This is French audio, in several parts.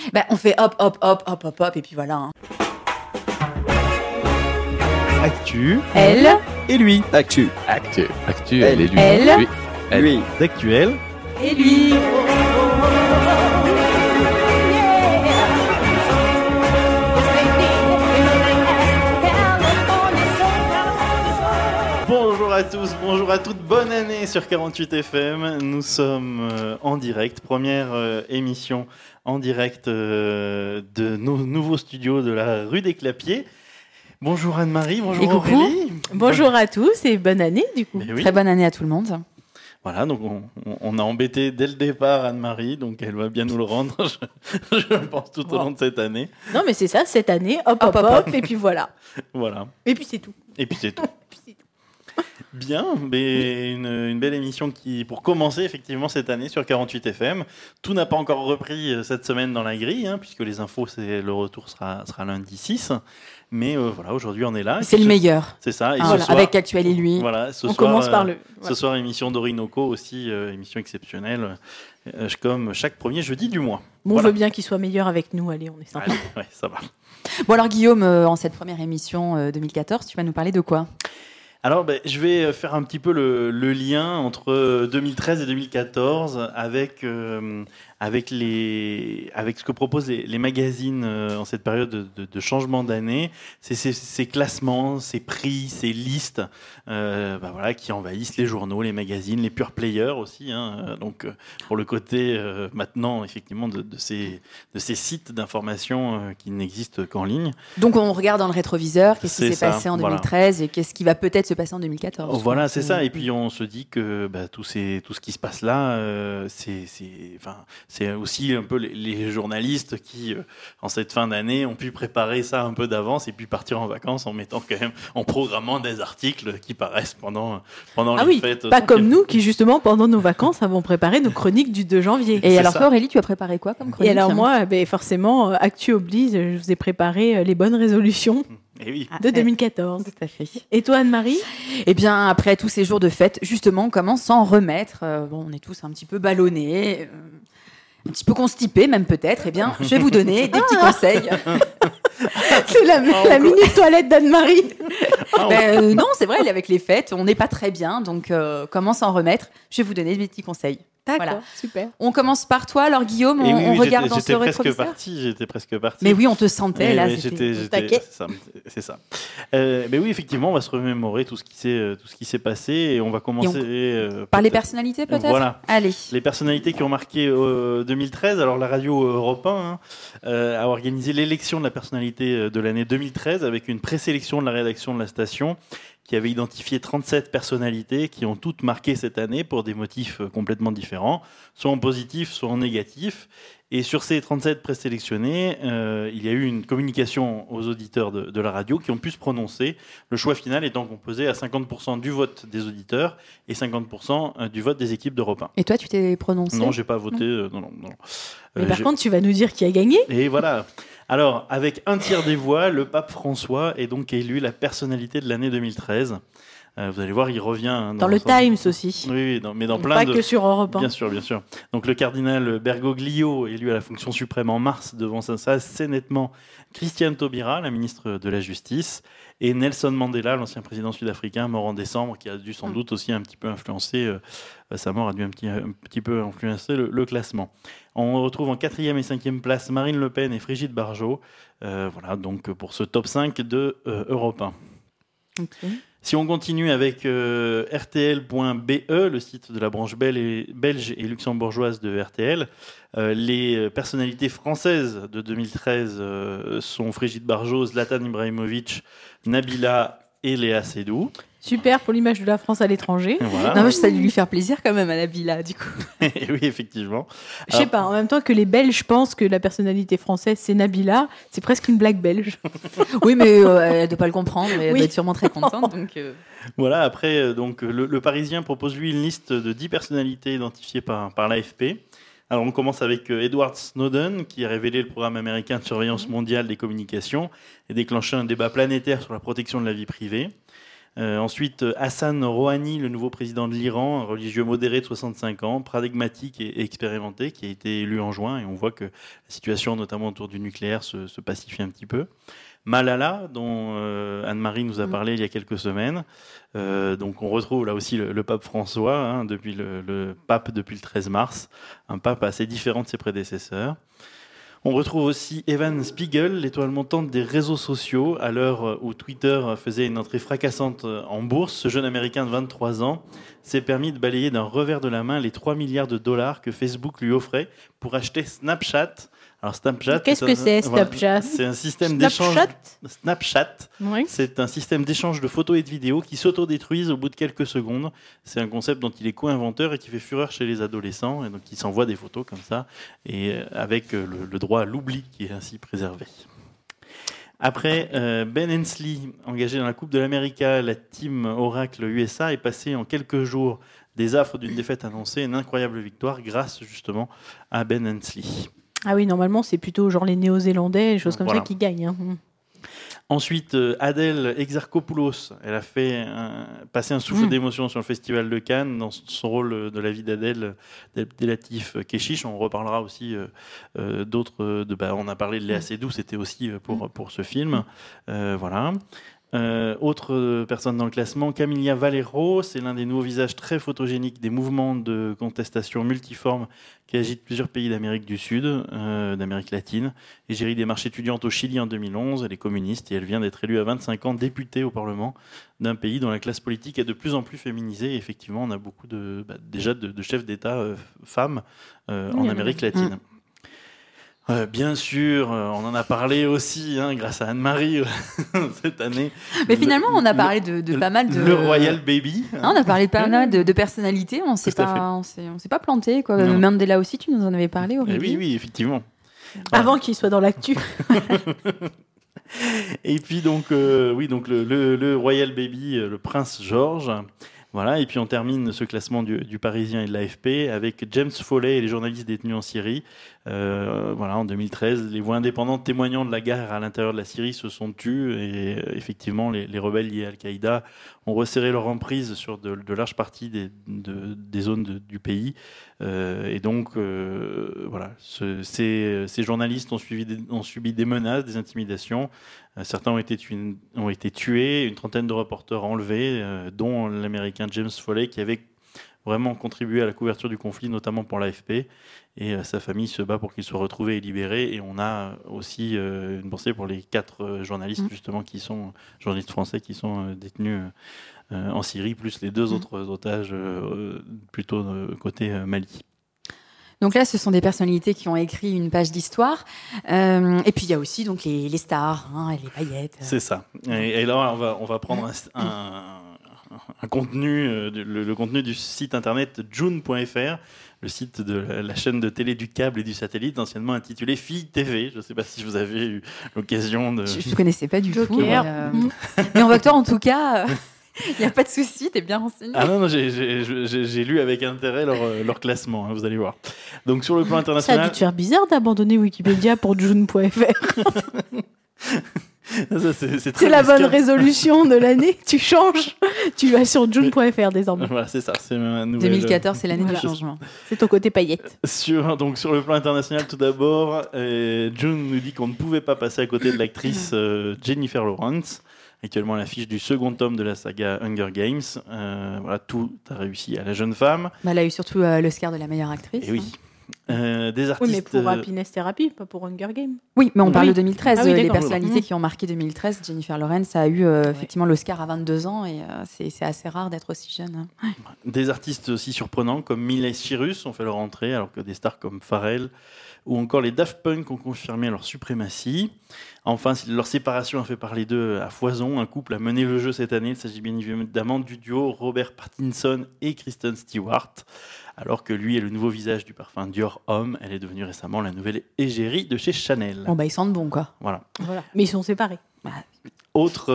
On fait hop, hop, hop, hop, hop, hop, et puis voilà. Hein. Actu. Elle. Et lui. Actu. Elle et lui. Elle. Lui. D'actuel. Et lui. Bonjour à tous, bonjour à toutes, bonne année sur 48 FM. Nous sommes en direct, première émission en direct de nos nouveaux studios de la rue des Clapiers. Bonjour Anne-Marie, bonjour Et coucou. Aurélie. Bonjour à tous et bonne année du coup. Eh oui. Très bonne année à tout le monde. Voilà, donc on a embêté dès le départ Anne-Marie, donc elle va bien nous le rendre, je pense, tout au long de cette année. Non mais c'est ça, cette année, hop hop hop, et puis voilà. Voilà, Et puis c'est tout. et puis c'est tout. Bien, mais une belle émission qui, pour commencer effectivement cette année sur 48 FM. Tout n'a pas encore repris cette semaine dans la grille, hein, puisque les infos, le retour sera lundi 6. Mais voilà, aujourd'hui on est là. C'est le meilleur. C'est ça. Et Hein, ce voilà, soir, avec Actuel et lui. voilà, ce On soir, commence par le. Ce soir, émission d'Orinoco aussi, émission exceptionnelle, comme chaque premier jeudi du mois. Bon, Voilà. on veut bien qu'il soit meilleur avec nous, allez, on est sympa. Allez, ouais, ça va. Bon alors Guillaume, en cette première émission 2014, tu vas nous parler de quoi ? Alors, je vais faire un petit peu le lien entre 2013 et 2014 avec ce que proposent les magazines en cette période de changement d'année. C'est ces classements, ces prix, ces listes voilà, qui envahissent les journaux, les magazines, les pure players aussi. Hein, donc, pour le côté maintenant, effectivement, de ces sites d'information qui n'existent qu'en ligne. Donc on regarde dans le rétroviseur, qu'est-ce qui C'est s'est ça, passé en voilà. 2013 et qu'est-ce qui va peut-être se passer en 2014. Voilà, c'est ça. Et puis on se dit que tout ce qui se passe là, c'est aussi un peu les journalistes qui, en cette fin d'année, ont pu préparer ça un peu d'avance et puis partir en vacances en mettant quand même, en programmant des articles qui paraissent pendant Ah les oui, fêtes. pas comme nous qui justement pendant nos vacances avons préparé nos chroniques du 2 janvier. Et C'est alors ça. toi Aurélie, tu as préparé quoi comme chronique ? Et alors moi, forcément, Actu oblige, je vous ai préparé les bonnes résolutions Et oui. de 2014. Tout à fait. Et toi Anne-Marie ? Eh bien, après tous ces jours de fête, justement, on commence à s'en remettre. On est tous un petit peu ballonnés, un petit peu constipés même peut-être. Eh bien, je vais vous donner des petits conseils. C'est la minute toilette d'Anne-Marie. Non, c'est vrai, avec les fêtes, on n'est pas très bien. Donc, comment s'en remettre ? Je vais vous donner des petits conseils. D'accord, Voilà. super. On commence par toi, alors Guillaume, Et on regarde dans ce j'étais presque rétroviseur. j'étais presque parti. Mais oui, on te sentait Eh là. oui, c'était- taquet. c'est ça. Mais oui, effectivement, on va se remémorer tout ce qui s'est passé et on va commencer Par les peut-être- personnalités peut-être. Voilà. Allez. Les personnalités qui ont marqué 2013. Alors la radio Europe 1 a organisé l'élection de la personnalité de l'année 2013 avec une présélection de la rédaction de la station qui avait identifié 37 personnalités qui ont toutes marqué cette année pour des motifs complètement différents, soit en positif, soit en négatif. Et sur ces 37 présélectionnés, il y a eu une communication aux auditeurs de la radio qui ont pu se prononcer, le choix final étant composé à 50% du vote des auditeurs et 50% du vote des équipes d'Europe 1. Et toi, tu t'es prononcé ? Non, j'ai pas voté. Non. Mais par J'ai- contre, tu vas nous dire qui a gagné ? Et voilà. Alors, avec un tiers des voix, le pape François est donc élu la personnalité de l'année 2013. Vous allez voir, il revient hein, Dans le Times aussi. Oui, mais dans Donc plein pas de. que sur Europe 1. Bien sûr, bien sûr. Donc le cardinal Bergoglio, élu à la fonction suprême en mars, devant ça assez nettement Christiane Taubira, la ministre de la Justice, et Nelson Mandela, l'ancien président sud-africain, mort en décembre, qui a dû sans doute aussi un petit peu influencer, sa mort a dû un petit peu influencer le classement. On retrouve en 4e et 5e place Marine Le Pen et Brigitte Bardot, voilà, donc pour ce top 5 de Europe 1. Ok. Si on continue avec RTL.be, le site de la branche belge et luxembourgeoise de RTL, les personnalités françaises de 2013 sont Brigitte Bardot, Zlatan Ibrahimovic, Nabila et Léa Seydoux. Super pour l'image de la France à l'étranger. Voilà. Non, mais ça a dû lui faire plaisir quand même à Nabila, du coup. Oui, effectivement. Je sais pas, en même temps que les Belges pensent que la personnalité française c'est Nabila, c'est presque une blague belge. Oui, mais elle ne doit pas le comprendre, mais elle Oui. doit être sûrement très contente. Donc, Voilà, après, donc, le Parisien propose lui une liste de 10 personnalités identifiées par l'AFP. Alors on commence avec Edward Snowden, qui a révélé le programme américain de surveillance mondiale des communications et déclenché un débat planétaire sur la protection de la vie privée. Ensuite, Hassan Rouhani, le nouveau président de l'Iran, un religieux modéré de 65 ans, pragmatique et expérimenté, qui a été élu en juin. Et on voit que la situation, notamment autour du nucléaire, se pacifie un petit peu. Malala, dont Anne-Marie nous a parlé il y a quelques semaines. Donc on retrouve là aussi le pape François, depuis le pape depuis le 13 mars, un pape assez différent de ses prédécesseurs. On retrouve aussi Evan Spiegel, l'étoile montante des réseaux sociaux. À l'heure où Twitter faisait une entrée fracassante en bourse, ce jeune Américain de 23 ans s'est permis de balayer d'un revers de la main les 3 milliards de dollars que Facebook lui offrait pour acheter Snapchat. Alors Snapchat, qu'est-ce que c'est Snapchat ? Voilà, c'est un système d'échange. Snapchat, oui. C'est un système d'échange de photos et de vidéos qui s'autodétruisent au bout de quelques secondes. C'est un concept dont il est co-inventeur et qui fait fureur chez les adolescents. Et donc il s'envoie des photos comme ça, et avec le droit à l'oubli qui est ainsi préservé. Après, Ben Hensley, engagé dans la Coupe de l'Amérique, la team Oracle USA est passée en quelques jours des affres d'une défaite annoncée, une incroyable victoire grâce justement à Ben Hensley. Ah oui, normalement, c'est plutôt genre les Néo-Zélandais, les choses comme ça qui gagnent. Hein. Ensuite, Adèle Exarchopoulos, elle a fait passer un souffle d'émotion sur le Festival de Cannes dans son rôle de la vie d'Adèle, d'Elatif Keshish. On reparlera aussi d'autres. On a parlé de Léa Seydoux, c'était aussi pour ce film. Voilà. Autre personne dans le classement, Camilla Valero, c'est l'un des nouveaux visages très photogéniques des mouvements de contestation multiformes qui agitent plusieurs pays d'Amérique du Sud, d'Amérique latine. Égérie des marches étudiantes au Chili en 2011, elle est communiste et elle vient d'être élue à 25 ans députée au Parlement d'un pays dont la classe politique est de plus en plus féminisée. Et effectivement, on a beaucoup déjà de chefs d'État femmes en Amérique latine. Bien sûr, on en a parlé aussi grâce à Anne-Marie cette année. Mais finalement, on a parlé de pas mal de... Le Royal Baby. On a parlé de pas mal de personnalités, on s'est pas planté. Mandela aussi, tu nous en avais parlé, Aurélie. Oui, effectivement. Avant qu'il soit dans l'actu. Et puis donc, le Royal Baby, le prince George. Voilà, et puis on termine ce classement du Parisien et de l'AFP avec James Foley et les journalistes détenus en Syrie. En 2013, les voix indépendantes témoignant de la guerre à l'intérieur de la Syrie se sont tues et effectivement les rebelles liés à Al-Qaïda ont resserré leur emprise sur de larges parties des zones du pays. Et donc, ces journalistes ont subi des menaces, des intimidations. Certains ont été tués, une trentaine de reporters enlevés, dont l'Américain James Foley, qui avait vraiment contribué à la couverture du conflit, notamment pour l'AFP. Et sa famille se bat pour qu'il soit retrouvé et libéré. Et on a aussi une pensée pour les 4 journalistes, justement, journalistes français, qui sont détenus en Syrie, plus les 2 autres otages, plutôt côté Mali. Donc là, ce sont des personnalités qui ont écrit une page d'histoire. Et puis, il y a aussi donc, les stars, les paillettes. C'est ça. Et là, on va prendre un contenu, le contenu du site internet June.fr, le site de la chaîne de télé du câble et du satellite, anciennement intitulée Fille TV. Je ne sais pas si vous avez eu l'occasion de... Je ne connaissais pas du tout. Mais on voit que toi, en tout cas... Il n'y a pas de souci, t'es bien renseigné. Ah non, j'ai lu avec intérêt leur classement, vous allez voir. Donc sur le plan international... Ça a dû te faire bizarre d'abandonner Wikipédia pour June.fr. C'est la bonne résolution de l'année, tu changes, tu vas sur June.fr désormais. Voilà, c'est ça, c'est ma nouvelle... 2014, c'est l'année du changement. C'est ton côté paillette. Sur le plan international, tout d'abord, June nous dit qu'on ne pouvait pas passer à côté de l'actrice Jennifer Lawrence, actuellement à l'affiche du second tome de la saga Hunger Games. Tout a réussi à la jeune femme. Elle a eu surtout l'Oscar de la meilleure actrice. Et oui. Des artistes... Oui, mais pour Happiness Therapy, pas pour Hunger Games. Oui, mais on parle de 2013. Les personnalités qui ont marqué 2013, Jennifer Lawrence a eu effectivement l'Oscar à 22 ans et c'est assez rare d'être aussi jeune. Des artistes aussi surprenants comme Miley Cyrus ont fait leur entrée, alors que des stars comme Pharrell ou encore les Daft Punk ont confirmé leur suprématie. Enfin, leur séparation a fait parler d'eux à foison. Un couple a mené le jeu cette année. Il s'agit bien évidemment du duo Robert Pattinson et Kristen Stewart. Alors que lui est le nouveau visage du parfum Dior Homme, elle est devenue récemment la nouvelle égérie de chez Chanel. Bon, ils sentent bon, quoi. Voilà. Mais ils sont séparés. Autre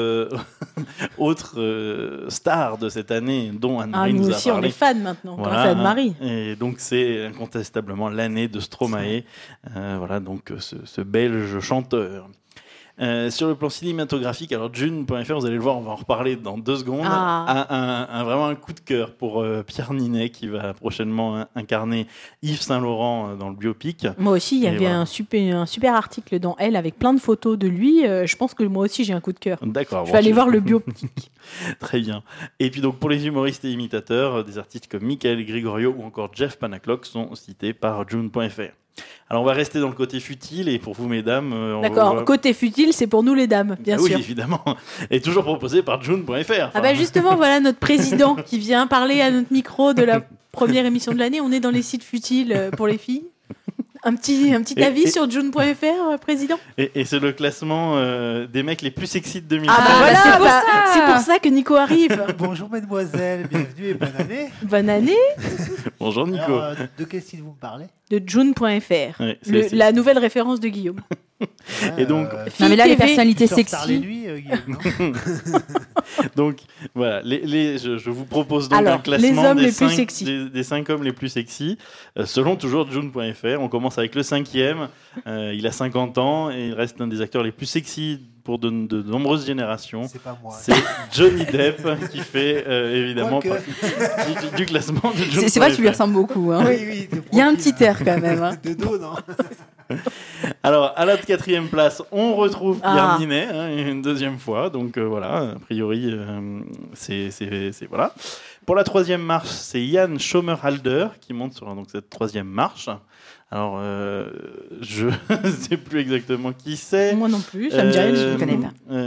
star de cette année dont Anne-Marie nous a parlé. Nous aussi, on est fans maintenant, grâce à Anne-Marie. Et donc, c'est incontestablement l'année de Stromae. Donc ce belge chanteur. Sur le plan cinématographique, alors June.fr, vous allez le voir, on va en reparler dans 2 secondes, a vraiment un coup de cœur pour Pierre Ninet qui va prochainement incarner Yves Saint-Laurent dans le biopic. Moi aussi, il y avait un super article dans Elle avec plein de photos de lui. Je pense que moi aussi, j'ai un coup de cœur. D'accord. Je vais aller voir le biopic. Très bien. Et puis donc pour les humoristes et imitateurs, des artistes comme Michael Gregorio ou encore Jeff Panaclock sont cités par June.fr. Alors on va rester dans le côté futile et pour vous mesdames... D'accord, côté futile, c'est pour nous les dames, bien sûr. Oui, évidemment. Et toujours proposé par June.fr. Ah bah justement, voilà notre président qui vient parler à notre micro de la première émission de l'année. On est dans les sites futiles pour les filles. Un petit avis sur June.fr, président. Et c'est le classement des mecs les plus sexy de 2020. Ah bah voilà, c'est pour ça que Nico arrive. Bonjour mesdemoiselles, bienvenue et bonne année. Bonne année. Bonjour Nico. Alors, de quel site vous me parlez? De June.fr, Ouais, la nouvelle référence de Guillaume. Et donc, non mais là les TV. personnalités Sur Star les sexy. Nuits, Guillaume, non donc voilà, je vous propose donc Alors, un classement les hommes des, les plus 5, sexy. des 5 hommes les plus sexy, selon toujours June.fr. On commence avec le 5e, il a 50 ans et il reste un des acteurs les plus sexy pour de nombreuses générations. C'est pas moi. C'est Johnny Depp qui fait évidemment Quoique. partie du classement de June.fr. C'est vrai que tu lui ressembles beaucoup. Hein. Oui, de Il y a un profil, petit air quand même. Hein. De dos, non? Alors, à la 4e place, on retrouve Pierre Ah. Ninet, une 2e fois. Donc voilà, a priori, c'est voilà. Pour la 3e marche, c'est Yann Schomerhalder qui monte sur donc, cette 3e marche. Alors, je ne sais plus exactement qui c'est. Moi non plus, ça me dit rien, je ne ne connais pas.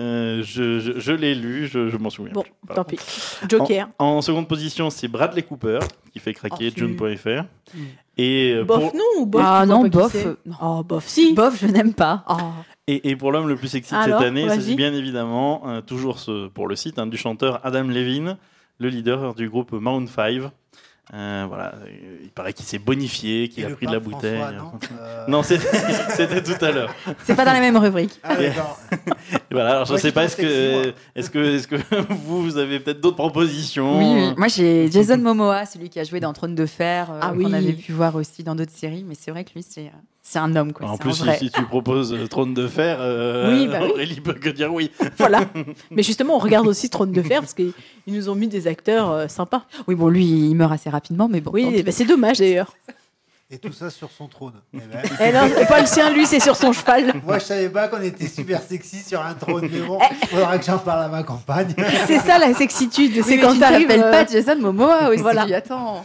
Je l'ai lu, je m'en souviens Bon, plus. Voilà. tant pis. Joker. En seconde position, c'est Bradley Cooper qui fait craquer Oh, June.fr. Et Bof non ou bof? Ah tu vois non, pas qui bof. c'est Non. Oh, bof si. Bof, je n'aime pas. Oh. Et pour l'homme le plus sexy de Alors, cette année, vas-y. c'est bien évidemment, toujours pour le site, du chanteur Adam Levine, le leader du groupe Maroon 5. Voilà, il paraît qu'il s'est bonifié, qu'il Et a le pris de la pape bouteille. François, non Non, c'était tout à l'heure. C'est pas dans la même rubrique. Ah, d'accord. Voilà, alors je Moi, sais je pas, trouve sexy, est-ce que vous avez peut-être d'autres propositions? Oui. Moi j'ai Jason Momoa, celui qui a joué dans Trône de Fer, Ah qu'on oui. avait pu voir aussi dans d'autres séries. Mais c'est vrai que lui c'est un homme quoi. En C'est plus, un vrai. si tu proposes Trône de Fer, Oui, bah oui. Aurélie peut que dire oui. Voilà. Mais justement, on regarde aussi Trône de Fer parce qu'ils nous ont mis des acteurs sympas. Oui bon lui il meurt assez rapidement mais bon. tant Oui, pis. bah, c'est dommage d'ailleurs. Et tout ça sur son trône. Eh ben, Eh non, c'est pas le sien, lui, c'est sur son cheval. moi, je savais pas qu'on était super sexy sur un trône, mais bon, faudra que j'en parle à ma campagne. C'est ça la sexitude, Oui, c'est mais quand tu t'arrives. t'appelles pas Jason Momoa aussi. Voilà. Attends.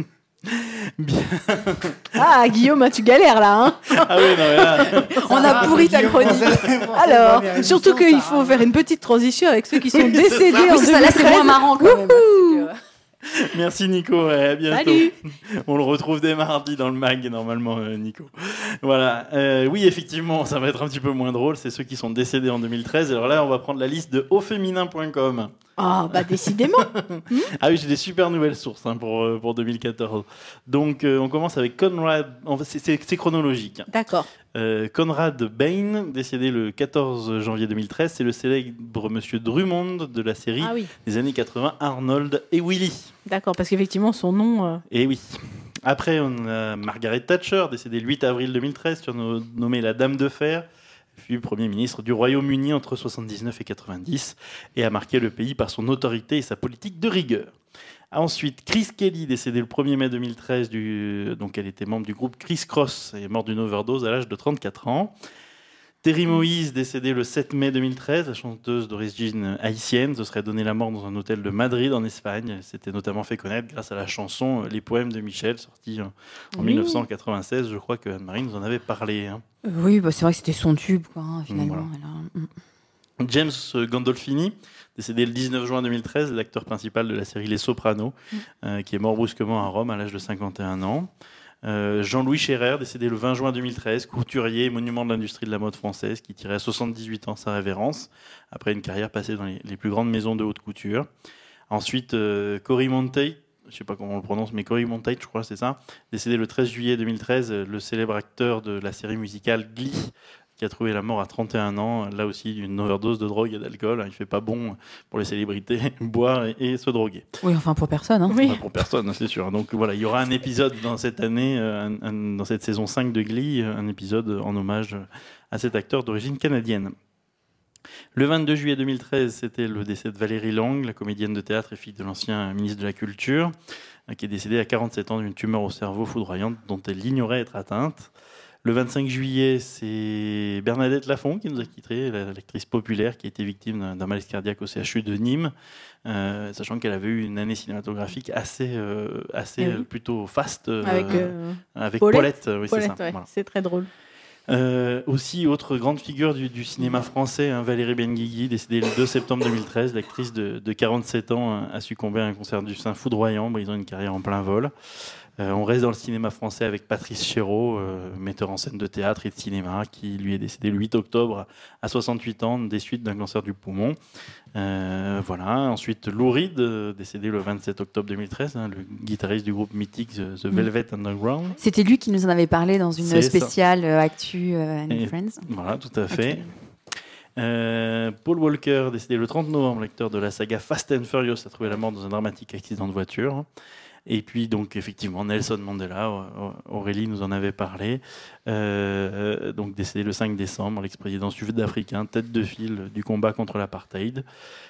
Ah, Guillaume, hein, tu galères là. Hein. Ah oui, non, mais là, On a pourri ta chronique. Alors, surtout qu'il faut faire une petite transition avec ceux qui sont décédés Oui, en c'est ça, là c'est 2013. moins marrant quand même. parce merci Nico, et à bientôt. Salut. On le retrouve dès mardi dans le mag normalement, Nico. Voilà. Oui, effectivement, ça va être un petit peu moins drôle. C'est ceux qui sont décédés en 2013. Alors là, on va prendre la liste de auféminin.com. Ah, bah décidément. Ah oui, j'ai des super nouvelles sources pour 2014. Donc, on commence avec Conrad. C'est chronologique. D'accord. Conrad Bain, décédé le 14 janvier 2013, c'est le célèbre Monsieur Drummond de la série Ah oui, des années 80, Arnold et Willy. d'accord, parce qu'effectivement, son nom. Et oui. Après, on a Margaret Thatcher, décédée le 8 avril 2013, surnommée la Dame de Fer, fut Premier ministre du Royaume-Uni entre 79 et 90 et a marqué le pays par son autorité et sa politique de rigueur. Ensuite, Chris Kelly, décédée le 1er mai 2013, donc elle était membre du groupe Chris Cross et est morte d'une overdose à l'âge de 34 ans. Terry Moïse, décédée le 7 mai 2013, la chanteuse d'origine haïtienne, se serait donné la mort dans un hôtel de Madrid en Espagne. Elle s'était notamment fait connaître grâce à la chanson Les Poèmes de Michel, sortie en Oui. 1996. Je crois que Anne-Marie nous en avait parlé. Hein. Oui, bah, c'est vrai que c'était son tube quoi, finalement. Voilà. Elle a- James Gandolfini, décédé le 19 juin 2013, l'acteur principal de la série Les Sopranos, qui est mort brusquement à Rome à l'âge de 51 ans. Jean-Louis Scherer, décédé le 20 juin 2013, couturier et monument de l'industrie de la mode française, qui tirait à 78 ans sa révérence, après une carrière passée dans les plus grandes maisons de haute couture. Ensuite, Cory Monteith, je ne sais pas comment on le prononce, mais Cory Monteith, je crois, c'est ça, décédé le 13 juillet 2013, le célèbre acteur de la série musicale Glee, qui a trouvé la mort à 31 ans, là aussi d'une overdose de drogue et d'alcool. Il ne fait pas bon pour les célébrités boire et se droguer. Oui, enfin pour personne. Hein. Oui. Pas pour personne, c'est sûr. Donc voilà, il y aura un épisode dans cette année, dans cette saison 5 de Glee, un épisode en hommage à cet acteur d'origine canadienne. Le 22 juillet 2013, c'était le décès de Valérie Lang, la comédienne de théâtre et fille de l'ancien ministre de la Culture, qui est décédée à 47 ans d'une tumeur au cerveau foudroyante dont elle ignorait être atteinte. Le 25 juillet, c'est Bernadette Lafont qui nous a quittés, l'actrice populaire qui a été victime d'un malaise cardiaque au CHU de Nîmes, sachant qu'elle avait eu une année cinématographique assez oui. plutôt faste avec Paulette. oui, c'est ça. Ouais, Voilà. c'est très drôle. Aussi, autre grande figure du cinéma français, Valérie Benguigui, décédée le 2 septembre 2013. L'actrice de 47 ans a succombé à un cancer du sein foudroyant, brisant une carrière en plein vol. On reste dans le cinéma français avec Patrice Chéreau, metteur en scène de théâtre et de cinéma, qui lui est décédé le 8 octobre à 68 ans des suites d'un cancer du poumon. Voilà. Ensuite, Lou Reed, décédé le 27 octobre 2013, le guitariste du groupe mythique The Velvet Underground. C'était lui qui nous en avait parlé dans une C'est spéciale Actu and Friends. Voilà, tout à fait. Paul Walker, décédé le 30 novembre, l'acteur de la saga Fast and Furious, a trouvé la mort dans un dramatique accident de voiture. Et puis, donc, effectivement, Nelson Mandela, Aurélie nous en avait parlé, donc décédé le 5 décembre, l'ex-président sud-africain, tête de file du combat contre l'apartheid.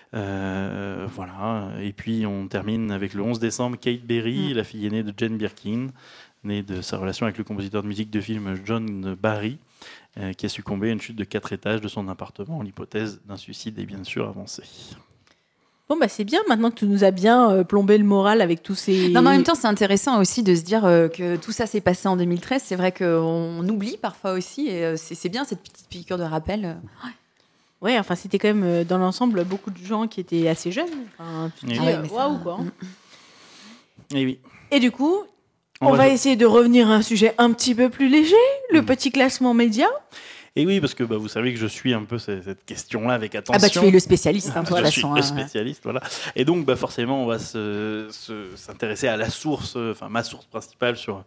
Voilà. Et puis, on termine avec le 11 décembre, Kate Berry, la fille aînée de Jane Birkin, née de sa relation avec le compositeur de musique de film John Barry, qui a succombé à une chute de 4 étages de son appartement. L'hypothèse d'un suicide est bien sûr avancée. Bon, bah c'est bien, maintenant que tu nous as bien plombé le moral avec tous ces... Non, mais en même temps, c'est intéressant aussi de se dire que tout ça s'est passé en 2013. C'est vrai qu'on oublie parfois aussi, et c'est bien cette petite piqûre de rappel. Ouais, enfin, c'était quand même, dans l'ensemble, beaucoup de gens qui étaient assez jeunes. Enfin, tu te dis, mais ça- waouh, quoi. Et oui. Et du coup, on va essayer de revenir à un sujet un petit peu plus léger, le petit classement média. Et oui, parce que vous savez que je suis un peu cette question-là avec attention. Ah bah tu es le spécialiste, hein, toi, Je la suis façon, le spécialiste, voilà. Et donc, forcément, on va s'intéresser à la source, enfin ma source principale sur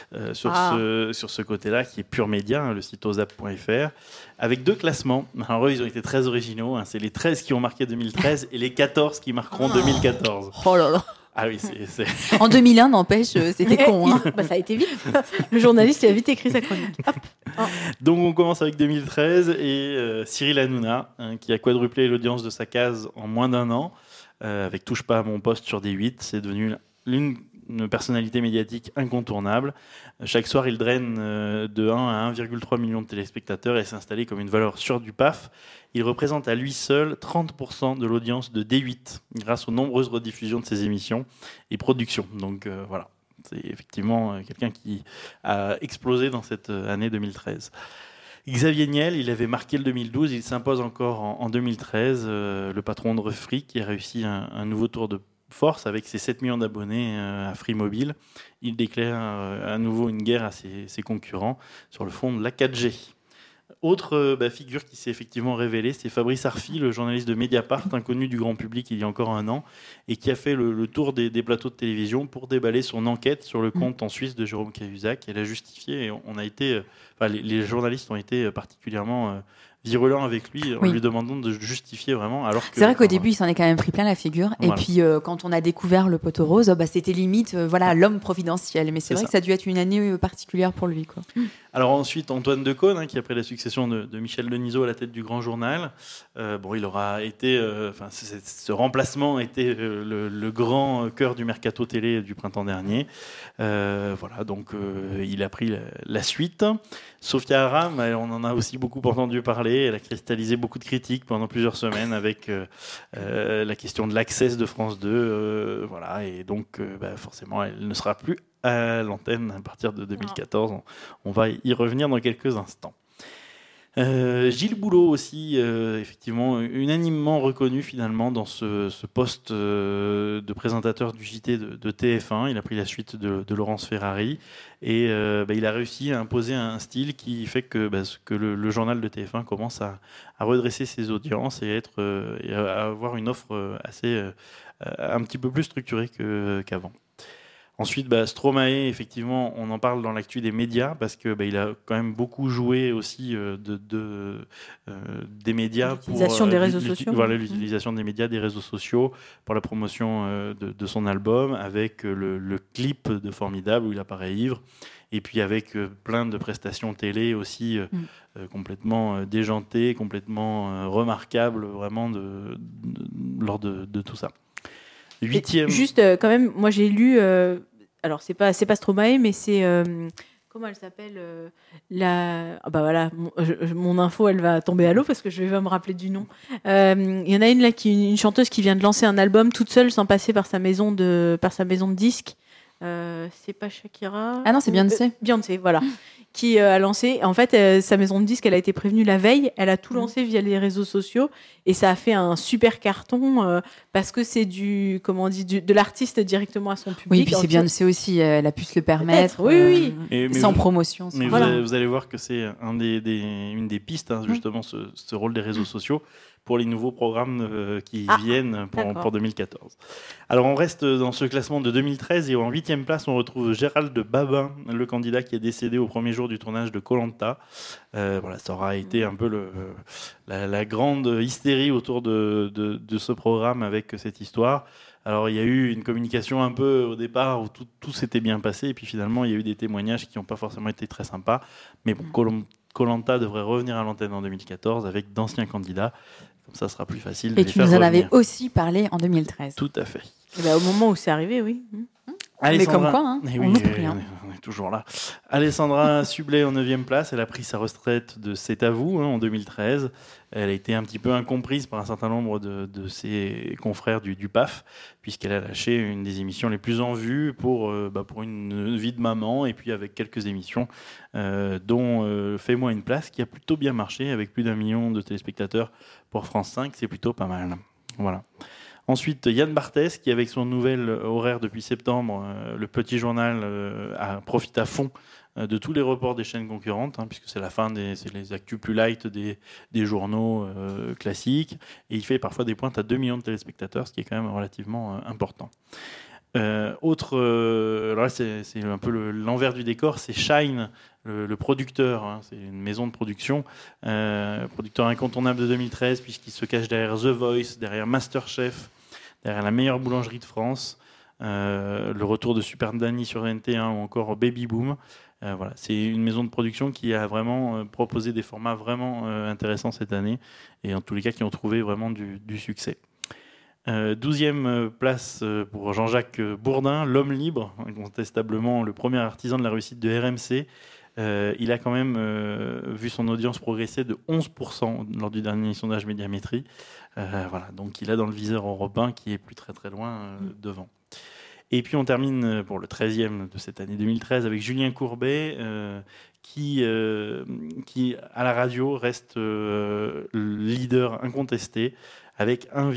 ce côté-là, qui est Pure Média, le site osap.fr, avec 2 classements. Alors eux, ils ont été très originaux. C'est les 13 qui ont marqué 2013 et les 14 qui marqueront 2014. Oh là là. Ah oui, c'est... En 2001, n'empêche, c'était con. Hein. Bah, ça a été vite. Le journaliste il a vite écrit sa chronique. Hop. Donc on commence avec 2013 et Cyril Hanouna, qui a quadruplé l'audience de sa case en moins d'1 an, avec Touche pas à mon poste sur D8. C'est devenu une personnalité médiatique incontournable. Chaque soir, il draine de 1 à 1,3 million de téléspectateurs et s'est installé comme une valeur sûre du PAF. Il représente à lui seul 30% de l'audience de D8, grâce aux nombreuses rediffusions de ses émissions et productions. Donc voilà. C'est effectivement quelqu'un qui a explosé dans cette année 2013. Xavier Niel, il avait marqué le 2012, il s'impose encore en 2013. Le patron de Refree qui a réussi un nouveau tour de force avec ses 7 millions d'abonnés à Free Mobile. Il déclare à nouveau une guerre à ses concurrents sur le fond de la 4G. Autre figure qui s'est effectivement révélée, c'est Fabrice Arfi, le journaliste de Mediapart, inconnu du grand public il y a encore 1 an, et qui a fait le tour des plateaux de télévision pour déballer son enquête sur le compte en Suisse de Jérôme Cahuzac. Elle a justifié, et on a été, les journalistes ont été particulièrement virulents avec lui, en lui demandant de justifier vraiment. Alors que, c'est vrai qu'au début, il s'en est quand même pris plein la figure. Voilà. Et puis, quand on a découvert le poteau rose, c'était limite l'homme providentiel. Mais c'est vrai que ça a dû être une année particulière pour lui, quoi. Alors ensuite, Antoine Decaune, qui a pris la succession de Michel Denisot à la tête du Grand Journal. Il aura été, ce remplacement a été le grand cœur du mercato télé du printemps dernier. Voilà, donc il a pris la suite. Sophia Aram, on en a aussi beaucoup entendu parler. Elle a cristallisé beaucoup de critiques pendant plusieurs semaines avec la question de l'accès de France 2. Voilà, et donc forcément, elle ne sera plus à l'antenne à partir de 2014. On va y revenir dans quelques instants. Gilles Boulot aussi, effectivement, unanimement reconnu finalement dans ce poste de présentateur du JT de TF1. Il a pris la suite de Laurence Ferrari et il a réussi à imposer un style qui fait que le journal de TF1 commence à redresser ses audiences et à avoir une offre assez un petit peu plus structurée qu'avant. Ensuite, Stromae, effectivement, on en parle dans l'actu des médias parce que il a quand même beaucoup joué aussi des médias L'utilisation des réseaux sociaux. Voilà, l'utilisation des médias, des réseaux sociaux pour la promotion de son album, avec le clip de Formidable où il apparaît ivre, et puis avec plein de prestations télé aussi complètement déjantées, complètement remarquables, vraiment lors de tout ça. 8e. Juste, quand même, moi j'ai lu. Alors, c'est pas Stromae, mais c'est. Comment elle s'appelle voilà, mon info, elle va tomber à l'eau parce que je vais me rappeler du nom. Il y en a une là, une chanteuse qui vient de lancer un album toute seule sans passer par sa maison de disques. C'est pas Shakira. Ah non, c'est Beyoncé. Beyoncé, voilà. Qui a lancé. En fait, sa maison de disques, elle a été prévenue la veille. Elle a tout lancé via les réseaux sociaux et ça a fait un super carton parce que c'est de l'artiste directement à son public. Oui, puis c'est Beyoncé aussi. Elle a pu se le permettre. Oui. Sans promotion. Mais voilà. vous allez voir que c'est une des pistes, justement, ce rôle des réseaux sociaux pour les nouveaux programmes qui viennent pour 2014. Alors, on reste dans ce classement de 2013 et en 8e place, on retrouve Gérald Babin, le candidat qui est décédé au premier jour du tournage de Koh-Lanta. Voilà, ça aura été un peu la grande hystérie autour de ce programme avec cette histoire. Alors, il y a eu une communication un peu au départ où tout s'était bien passé, et puis finalement, il y a eu des témoignages qui n'ont pas forcément été très sympas. Mais bon, Koh-Lanta devrait revenir à l'antenne en 2014 avec d'anciens candidats. Comme ça sera plus facile de les faire revenir. Et tu nous en avais aussi parlé en 2013. Tout à fait. Et au moment où c'est arrivé, oui. Mais comme quoi, on est toujours là. Alessandra Sublet en 9e place. Elle a pris sa retraite de C'est à vous en 2013. Elle a été un petit peu incomprise par un certain nombre de ses confrères du PAF, puisqu'elle a lâché une des émissions les plus en vue pour une vie de maman, et puis avec quelques émissions, dont Fais-moi une place, qui a plutôt bien marché, avec plus d'1 million de téléspectateurs pour France 5. C'est plutôt pas mal. Voilà. Ensuite, Yann Barthès, qui avec son nouvel horaire depuis septembre, le petit journal profite à fond de tous les reports des chaînes concurrentes, puisque c'est la fin c'est les actus plus light des journaux classiques, et il fait parfois des pointes à 2 millions de téléspectateurs, ce qui est quand même relativement important. Alors là, c'est un peu l'envers du décor, c'est Shine, le producteur, c'est une maison de production, producteur incontournable de 2013, puisqu'il se cache derrière The Voice, derrière Masterchef, derrière la meilleure boulangerie de France, le retour de Super Danny sur NT1 ou encore Baby Boom. Voilà, c'est une maison de production qui a vraiment proposé des formats vraiment intéressants cette année, et en tous les cas qui ont trouvé vraiment du succès. 12e place pour Jean-Jacques Bourdin, l'homme libre, incontestablement le premier artisan de la réussite de RMC. Il a quand même vu son audience progresser de 11% lors du dernier sondage Médiamétrie. Voilà, donc il a dans le viseur Europe 1 qui est plus très très loin devant. Et puis on termine pour le 13e de cette année 2013 avec Julien Courbet, qui à la radio reste leader incontesté, avec 1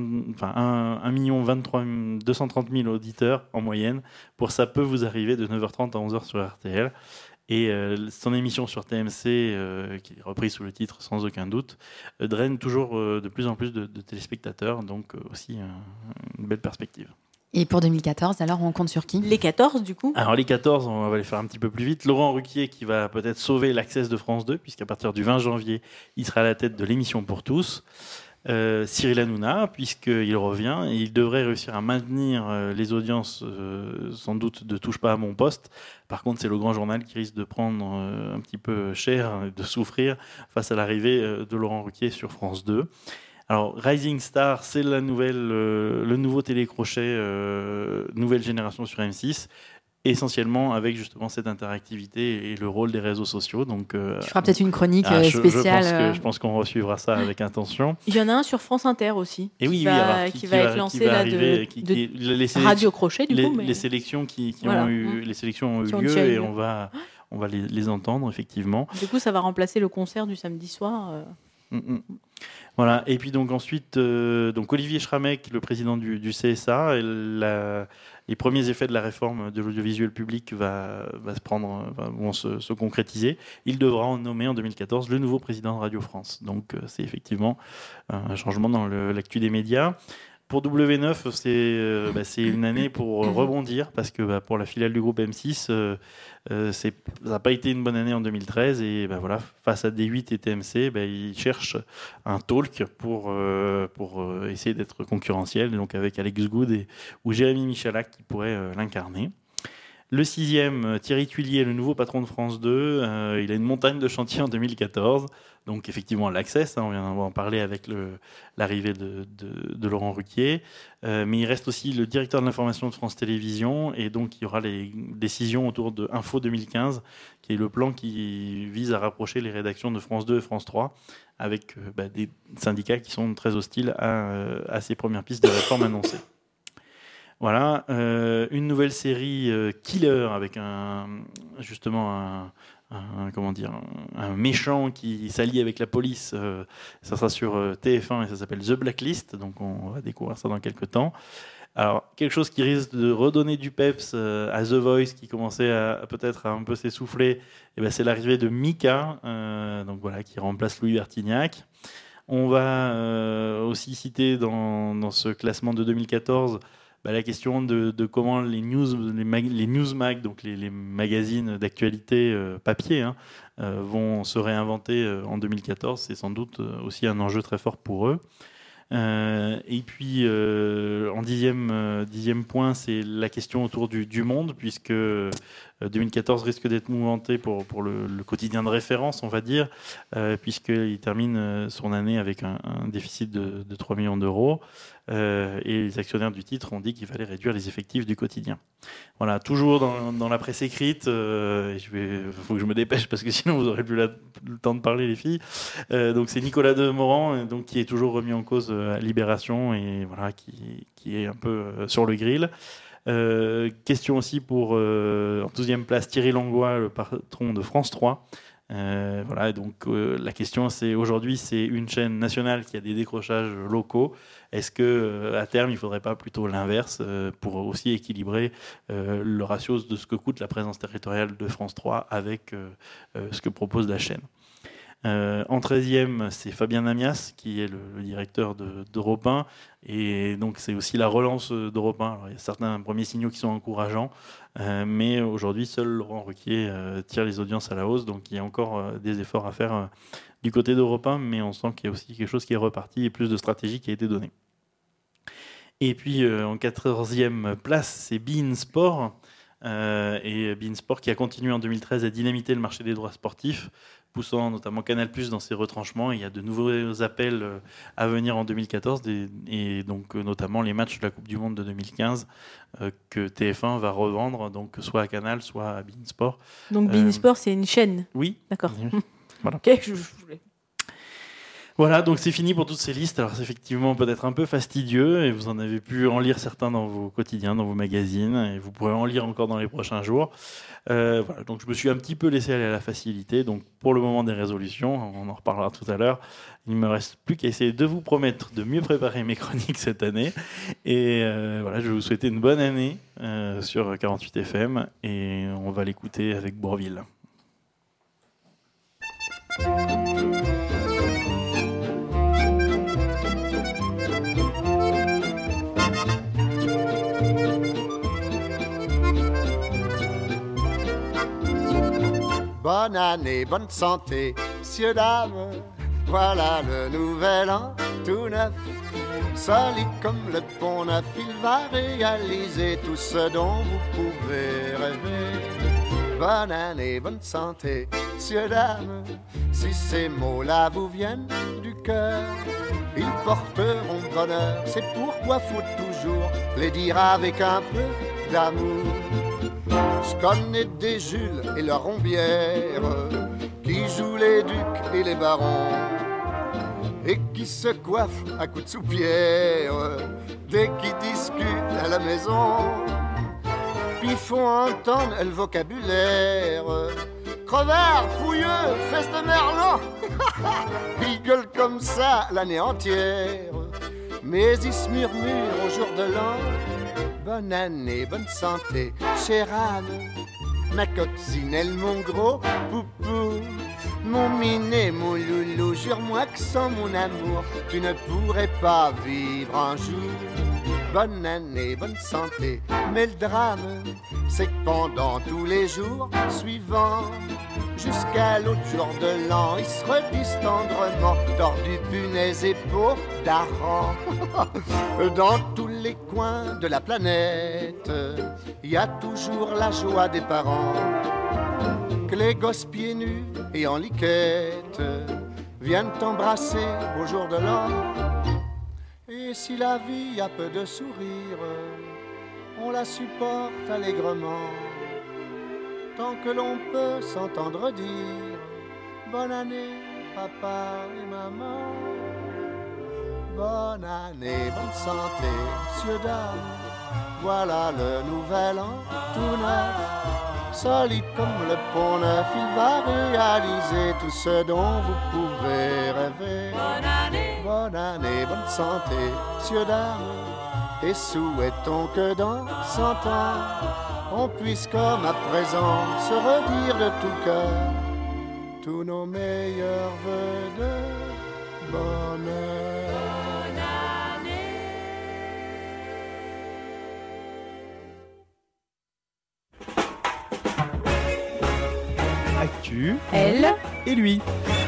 230 000 auditeurs en moyenne pour Ça peut vous arriver de 9h30 à 11h sur RTL. Et son émission sur TMC, qui est reprise sous le titre Sans aucun doute, draine toujours de plus en plus de téléspectateurs, donc aussi une belle perspective. Et pour 2014, alors on compte sur qui ? Les 14 du coup ? Alors les 14, on va les faire un petit peu plus vite. Laurent Ruquier qui va peut-être sauver l'Access de France 2, puisqu'à partir du 20 janvier, il sera à la tête de l'émission pour tous. Cyril Hanouna, puisqu'il revient, et il devrait réussir à maintenir les audiences, sans doute de Touche pas à mon poste. Par contre, c'est le grand journal qui risque de prendre un petit peu cher, de souffrir face à l'arrivée de Laurent Ruquier sur France 2. Alors, Rising Star, c'est le nouveau télécrochet, nouvelle génération sur M6, essentiellement avec justement cette interactivité et le rôle des réseaux sociaux. Donc, tu feras peut-être une chronique spéciale. Je pense qu'on resuivra ça avec attention. Il y en a un sur France Inter aussi, et qui va être lancé là de Radio Crochet du coup. Les sélections ont eu lieu et on va les entendre effectivement. Du coup, ça va remplacer le concert du samedi soir. Voilà, et puis donc ensuite, donc Olivier Schramek, le président du CSA, les premiers effets de la réforme de l'audiovisuel public vont se concrétiser. Il devra en nommer en 2014 le nouveau président de Radio France. Donc c'est effectivement un changement dans l'actu des médias. Pour W9, c'est une année pour rebondir parce que pour la filiale du groupe M6, ça n'a pas été une bonne année en 2013 et voilà, face à D8 et TMC, ils cherchent un talk pour essayer d'être concurrentiel, donc avec Alex Good ou Jérémy Michalak qui pourrait l'incarner. Le 6e, Thierry Tuilier, le nouveau patron de France 2. Il a une montagne de chantier en 2014. Donc effectivement, l'Access, on vient d'en parler avec l'arrivée de Laurent Ruquier. Mais il reste aussi le directeur de l'information de France Télévisions. Et donc il y aura les décisions autour de Info 2015, qui est le plan qui vise à rapprocher les rédactions de France 2 et France 3 avec des syndicats qui sont très hostiles à ces premières pistes de réforme annoncées. Voilà, une nouvelle série Killer avec un méchant qui s'allie avec la police. Ça sera sur TF1 et ça s'appelle The Blacklist, donc on va découvrir ça dans quelques temps. Alors, quelque chose qui risque de redonner du peps à The Voice, qui commençait peut-être à un peu s'essouffler, c'est l'arrivée de Mika, qui remplace Louis Bertignac. On va aussi citer dans ce classement de 2014 la question de comment les newsmag, donc les magazines d'actualité papier, vont se réinventer en 2014. C'est sans doute aussi un enjeu très fort pour eux. Et puis, en dixième point, c'est la question autour du monde, puisque 2014 risque d'être mouvementé pour le quotidien de référence, on va dire, puisqu'il termine son année avec un déficit de 3 millions d'euros. Et les actionnaires du titre ont dit qu'il fallait réduire les effectifs du quotidien. Voilà, toujours dans la presse écrite, faut que je me dépêche parce que sinon vous n'aurez plus le temps de parler, les filles. Donc c'est Nicolas Demorand, qui est toujours remis en cause à Libération et voilà, qui est un peu sur le grill. Question aussi pour en 12e place Thierry Langlois, le patron de France 3. La question c'est aujourd'hui c'est une chaîne nationale qui a des décrochages locaux. Est-ce que à terme il ne faudrait pas plutôt l'inverse pour aussi équilibrer le ratio de ce que coûte la présence territoriale de France 3 avec ce que propose la chaîne? En 13e, c'est Fabien Namias qui est le directeur d'Europe 1 et donc c'est aussi la relance d'Europe 1. Alors, il y a certains premiers signaux qui sont encourageants, mais aujourd'hui seul Laurent Ruquier tire les audiences à la hausse, donc il y a encore des efforts à faire du côté d'Europe 1, mais on sent qu'il y a aussi quelque chose qui est reparti et plus de stratégie qui a été donnée. Et puis en 14e place, c'est beIN Sport. Et beIN Sport qui a continué en 2013 à dynamiter le marché des droits sportifs, poussant notamment Canal+ dans ses retranchements. Il y a de nouveaux appels à venir en 2014 et donc notamment les matchs de la Coupe du Monde de 2015 que TF1 va revendre, donc soit à Canal, soit à beIN Sport. Donc beIN Sport, c'est une chaîne. Oui. D'accord. Voilà. Ok, je voulais. Voilà, donc c'est fini pour toutes ces listes. Alors c'est effectivement peut-être un peu fastidieux et vous en avez pu en lire certains dans vos quotidiens, dans vos magazines et vous pourrez en lire encore dans les prochains jours. Voilà, donc je me suis un petit peu laissé aller à la facilité. Donc pour le moment des résolutions, on en reparlera tout à l'heure. Il ne me reste plus qu'à essayer de vous promettre de mieux préparer mes chroniques cette année. Et voilà, je vais vous souhaiter une bonne année sur 48 FM et on va l'écouter avec Bourvil. Bonne année, bonne santé, messieurs, dames, voilà le nouvel an tout neuf. Solide comme le pont neuf, il va réaliser tout ce dont vous pouvez rêver. Bonne année, bonne santé, messieurs, dames, si ces mots-là vous viennent du cœur, ils porteront bonheur, c'est pourquoi faut toujours les dire avec un peu d'amour. Je connais des Jules et leur Rombière qui jouent les ducs et les barons et qui se coiffent à coups de soupière dès qu'ils discutent à la maison. Puis font entendre le vocabulaire crevard, pouilleux, fesse de merlan. Ils gueulent comme ça l'année entière, mais ils se murmurent au jour de l'an. Bonne année, bonne santé, chère Anne, ma coccinelle, mon gros poupou. Mon minet, mon loulou, jure-moi que sans mon amour, tu ne pourrais pas vivre un jour. Bonne année, bonne santé, mais le drame, c'est que pendant tous les jours suivants, jusqu'à l'autre jour de l'an, ils se redisent tendrement, tordus, punaises et peaux d'hareng. Dans tous les coins de la planète, il y a toujours la joie des parents, que les gosses pieds nus et en liquette viennent t'embrasser au jour de l'an. Et si la vie a peu de sourire, on la supporte allègrement, tant que l'on peut s'entendre dire bonne année, papa et maman. Bonne année, bonne santé, monsieur, dame, voilà le nouvel an tout neuf. Solide comme le pont neuf, il va réaliser tout ce dont vous pouvez rêver. Bonne année, bonne santé, monsieur, dame, et souhaitons que dans 100 ans, on puisse comme à présent se redire de tout cœur tous nos meilleurs vœux de bonheur. Actu, Elle et lui.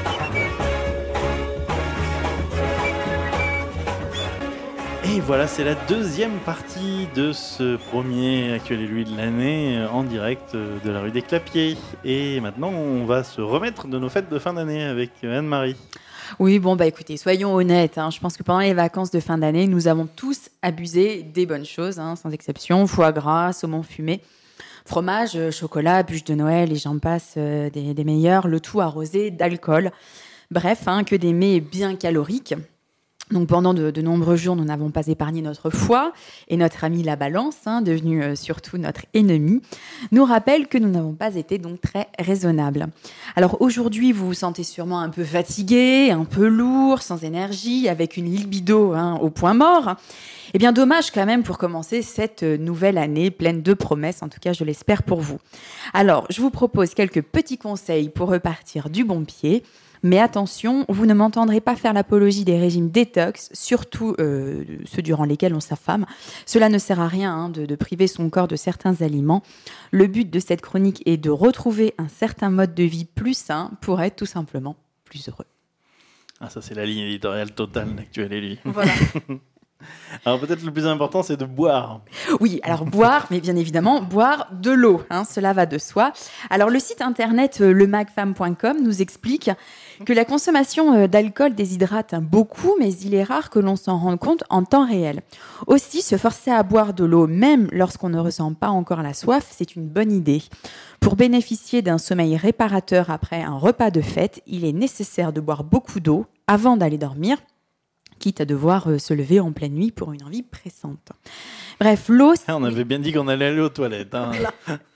Et voilà, c'est la deuxième partie de ce premier Actuel et lui de l'année en direct de la rue des Clapiers. Et maintenant, on va se remettre de nos fêtes de fin d'année avec Anne-Marie. Oui, bon, bah écoutez, soyons honnêtes. Je pense que pendant les vacances de fin d'année, nous avons tous abusé des bonnes choses, sans exception. Foie gras, saumon fumé, fromage, chocolat, bûche de Noël et j'en passe des meilleurs. Le tout arrosé d'alcool. Bref, que des mets bien caloriques. Donc pendant de nombreux jours, nous n'avons pas épargné notre foie et notre ami la balance, devenu surtout notre ennemi, nous rappelle que nous n'avons pas été donc très raisonnables. Alors aujourd'hui, vous vous sentez sûrement un peu fatigué, un peu lourd, sans énergie, avec une libido au point mort. Eh bien dommage quand même pour commencer cette nouvelle année pleine de promesses, en tout cas je l'espère pour vous. Alors je vous propose quelques petits conseils pour repartir du bon pied. Mais attention, vous ne m'entendrez pas faire l'apologie des régimes détox, surtout ceux durant lesquels on s'affame. Cela ne sert à rien de priver son corps de certains aliments. Le but de cette chronique est de retrouver un certain mode de vie plus sain pour être tout simplement plus heureux. Ah, ça c'est la ligne éditoriale totale d'Actuel et lui. Voilà. Alors peut-être le plus important, c'est de boire. Oui, alors boire, mais bien évidemment, boire de l'eau, cela va de soi. Alors le site internet lemagfemme.com nous explique que la consommation d'alcool déshydrate beaucoup, mais il est rare que l'on s'en rende compte en temps réel. Aussi, se forcer à boire de l'eau, même lorsqu'on ne ressent pas encore la soif, c'est une bonne idée. Pour bénéficier d'un sommeil réparateur après un repas de fête, il est nécessaire de boire beaucoup d'eau avant d'aller dormir, quitte à devoir se lever en pleine nuit pour une envie pressante. Bref, l'eau... On avait bien dit qu'on allait aller aux toilettes. Voilà.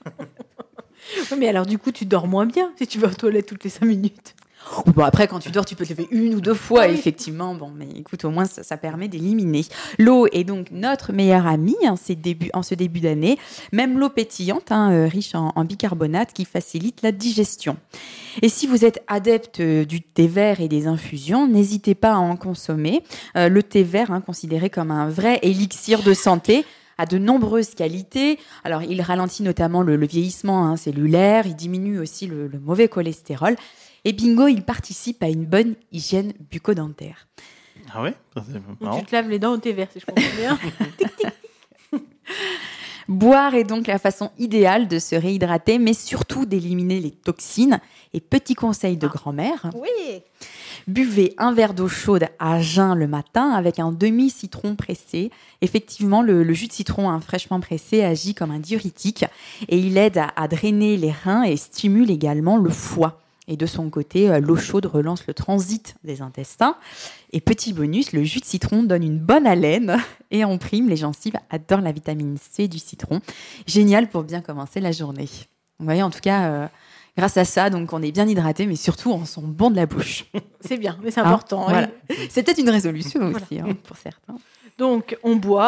Oui, mais alors du coup, tu dors moins bien si tu vas aux toilettes toutes les 5 minutes. Bon, après, quand tu dors, tu peux te lever 1 ou 2 fois, effectivement. Bon, mais écoute, au moins, ça permet d'éliminer. L'eau est donc notre meilleure amie en ce début d'année. Même l'eau pétillante, riche en bicarbonate, qui facilite la digestion. Et si vous êtes adepte du thé vert et des infusions, n'hésitez pas à en consommer. Le thé vert, considéré comme un vrai élixir de santé, a de nombreuses qualités. Alors, il ralentit notamment le vieillissement cellulaire, il diminue aussi le mauvais cholestérol. Et bingo, il participe à une bonne hygiène bucco-dentaire. Ah ouais? Donc, tu te laves les dents au thé vert, si je comprends bien. Tic, tic. Boire est donc la façon idéale de se réhydrater, mais surtout d'éliminer les toxines. Et petit conseil de grand-mère. Oui. Buvez un verre d'eau chaude à jeun le matin avec un demi-citron pressé. Effectivement, le jus de citron fraîchement pressé agit comme un diurétique et il aide à drainer les reins et stimule également le foie. Et de son côté, l'eau chaude relance le transit des intestins. Et petit bonus, le jus de citron donne une bonne haleine. Et en prime, les gencives adorent la vitamine C du citron. Génial pour bien commencer la journée. Vous voyez, en tout cas, grâce à ça, donc on est bien hydraté, mais surtout, on sent bon de la bouche. C'est bien, mais c'est important. Voilà. Oui. C'est peut-être une résolution aussi, pour certains. Donc, on boit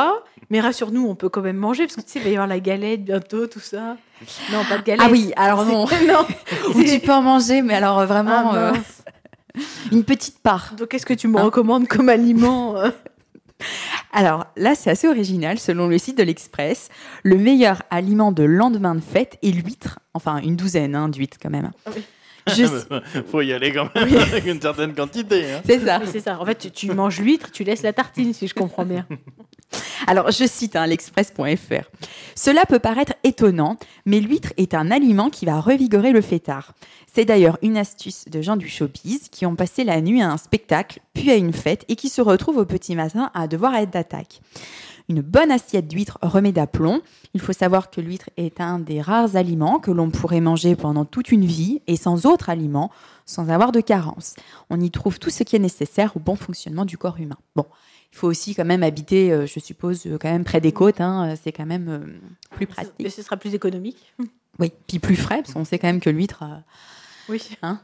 Mais rassure-nous, on peut quand même manger, parce que tu sais, il va y avoir la galette bientôt, tout ça. Non, pas de galette. Ah oui, alors non. Non. Ou tu peux en manger, mais alors vraiment mince. une petite part. Donc, qu'est-ce que tu me recommandes comme aliment Alors là, c'est assez original. Selon le site de l'Express, le meilleur aliment de lendemain de fête est l'huître. Enfin, une douzaine d'huîtres quand même. Oui. Faut y aller quand même avec une certaine quantité. Hein. C'est ça. Oui, c'est ça. En fait, tu manges l'huître, tu laisses la tartine, si je comprends bien. Alors, je cite l'Express.fr. Cela peut paraître étonnant, mais l'huître est un aliment qui va revigorer le fêtard. C'est d'ailleurs une astuce de gens du showbiz qui ont passé la nuit à un spectacle, puis à une fête, et qui se retrouvent au petit matin à devoir être d'attaque. Une bonne assiette d'huître remet d'aplomb. Il faut savoir que l'huître est un des rares aliments que l'on pourrait manger pendant toute une vie et sans autre aliment, sans avoir de carence. On y trouve tout ce qui est nécessaire au bon fonctionnement du corps humain. Bon, il faut aussi quand même habiter, je suppose, quand même près des côtes. C'est quand même plus pratique. Mais ce sera plus économique. Oui, puis plus frais, parce qu'on sait quand même que l'huître... Oui.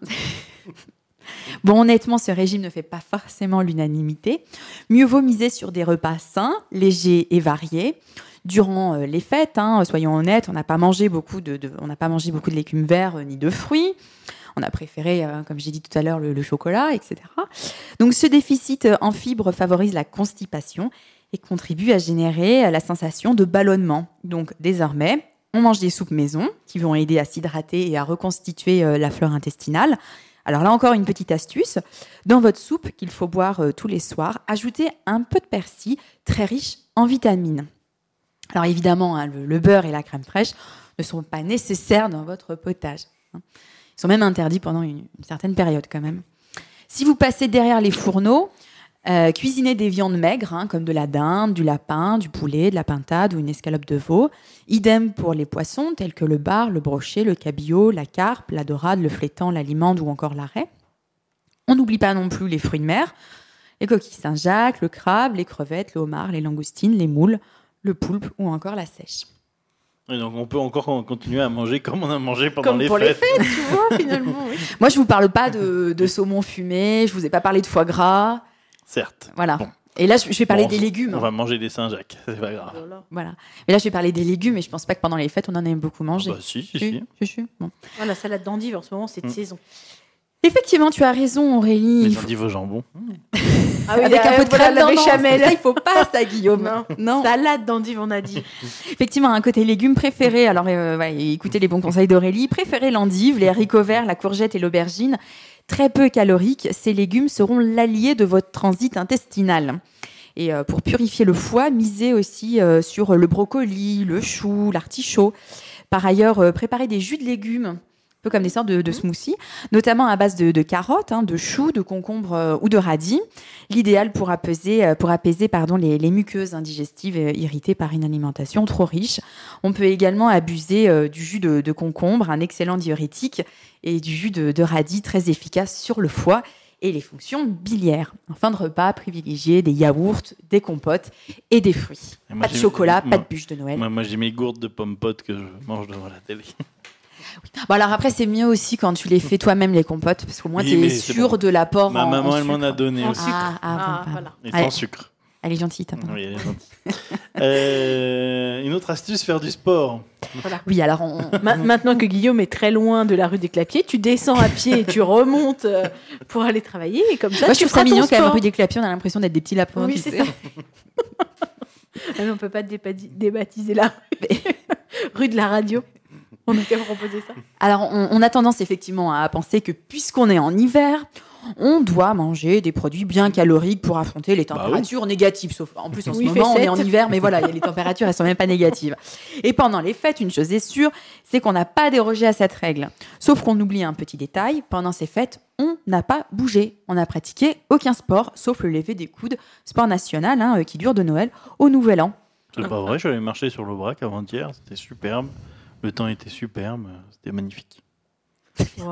Bon, honnêtement, ce régime ne fait pas forcément l'unanimité. Mieux vaut miser sur des repas sains, légers et variés. Durant les fêtes, soyons honnêtes, on n'a pas mangé beaucoup de légumes verts ni de fruits. On a préféré, comme j'ai dit tout à l'heure, le chocolat, etc. Donc, ce déficit en fibres favorise la constipation et contribue à générer la sensation de ballonnement. Donc, désormais, on mange des soupes maison qui vont aider à s'hydrater et à reconstituer la flore intestinale. Alors là encore, une petite astuce. Dans votre soupe qu'il faut boire tous les soirs, ajoutez un peu de persil très riche en vitamines. Alors évidemment, le beurre et la crème fraîche ne sont pas nécessaires dans votre potage. Ils sont même interdits pendant une certaine période quand même. Si vous passez derrière les fourneaux, cuisinez des viandes maigres, comme de la dinde, du lapin, du poulet, de la pintade ou une escalope de veau. Idem pour les poissons tels que le bar, le brochet, le cabillaud, la carpe, la dorade, le flétan, la limande ou encore la raie. On n'oublie pas non plus les fruits de mer, les coquilles Saint-Jacques, le crabe, les crevettes, le homard, les langoustines, les moules, le poulpe ou encore la sèche. Et donc on peut encore continuer à manger comme on a mangé pendant Comme les pour fêtes. les fêtes, tu vois, finalement. Oui. Moi, je vous parle pas de saumon fumé, je vous ai pas parlé de foie gras. Certes. Voilà. Bon. Et là, je vais parler des légumes. On va manger des Saint-Jacques, c'est pas grave. Voilà. Mais là, je vais parler des légumes et je pense pas que pendant les fêtes, on en ait beaucoup mangé. Bah si. Bon. Ah, la salade d'endive, en ce moment, c'est de saison. Effectivement, tu as raison, Aurélie. Les endives au jambon. Ah oui, Avec un peu de crème, la non, béchamel. ça, il faut pas ça, Guillaume. Non. Salade d'endive, on a dit. Effectivement, un côté légumes préféré. Alors, écoutez les bons conseils d'Aurélie. Préférez l'endive, les haricots verts, la courgette et l'aubergine. Très peu caloriques, ces légumes seront l'allié de votre transit intestinal. Et pour purifier le foie, misez aussi sur le brocoli, le chou, l'artichaut. Par ailleurs, préparez des jus de légumes, un peu comme des sortes de smoothies, notamment à base de carottes, de choux, de concombres ou de radis. L'idéal pour apaiser les muqueuses indigestives irritées par une alimentation trop riche. On peut également abuser du jus de concombre, un excellent diurétique, et du jus de radis très efficace sur le foie et les fonctions biliaires. En fin de repas, privilégiez des yaourts, des compotes et des fruits. Pas de chocolat, pas de bûche de Noël. Moi, j'ai mes gourdes de pommes potes que je mange devant la télé. Bon, alors après, c'est mieux aussi quand tu les fais toi-même, les compotes, parce qu'au moins, Oui, tu es mais c'est sûr bon. de l'apport Ma en maman, elle sucre. m'en a donné En aussi. sucre. Bon, Voilà. Et Allez. sans sucre. Elle est gentille, ta maman. Oui, elle est gentille. Une autre astuce, faire du sport. Oui, alors Maintenant que Guillaume est très loin de la rue des Clapiers, tu descends à pied et tu remontes pour aller travailler. Et comme ça, moi, je tu trouve ça feras ton mignon quand même, sport. rue des Clapiers, on a l'impression d'être des petits lapins. Oui, tu c'est sais. ça. Ah, mais on peut pas débaptiser la rue. Rue de la radio. On a qu'à proposer ça. Alors, on a tendance effectivement à penser que puisqu'on est en hiver, on doit manger des produits bien caloriques pour affronter les températures négatives. Sauf en plus, en ce Oui, il fait moment, on est 7. en hiver, mais voilà, les températures, elles sont même pas négatives. Et pendant les fêtes, une chose est sûre, c'est qu'on n'a pas dérogé à cette règle. Sauf qu'on oublie un petit détail, pendant ces fêtes, on n'a pas bougé. On n'a pratiqué aucun sport, sauf le lever des coudes, sport national qui dure de Noël au Nouvel An. C'est pas vrai, je suis allé marcher sur l'Aubrac avant-hier, c'était superbe. Le temps était superbe, c'était magnifique. Wow.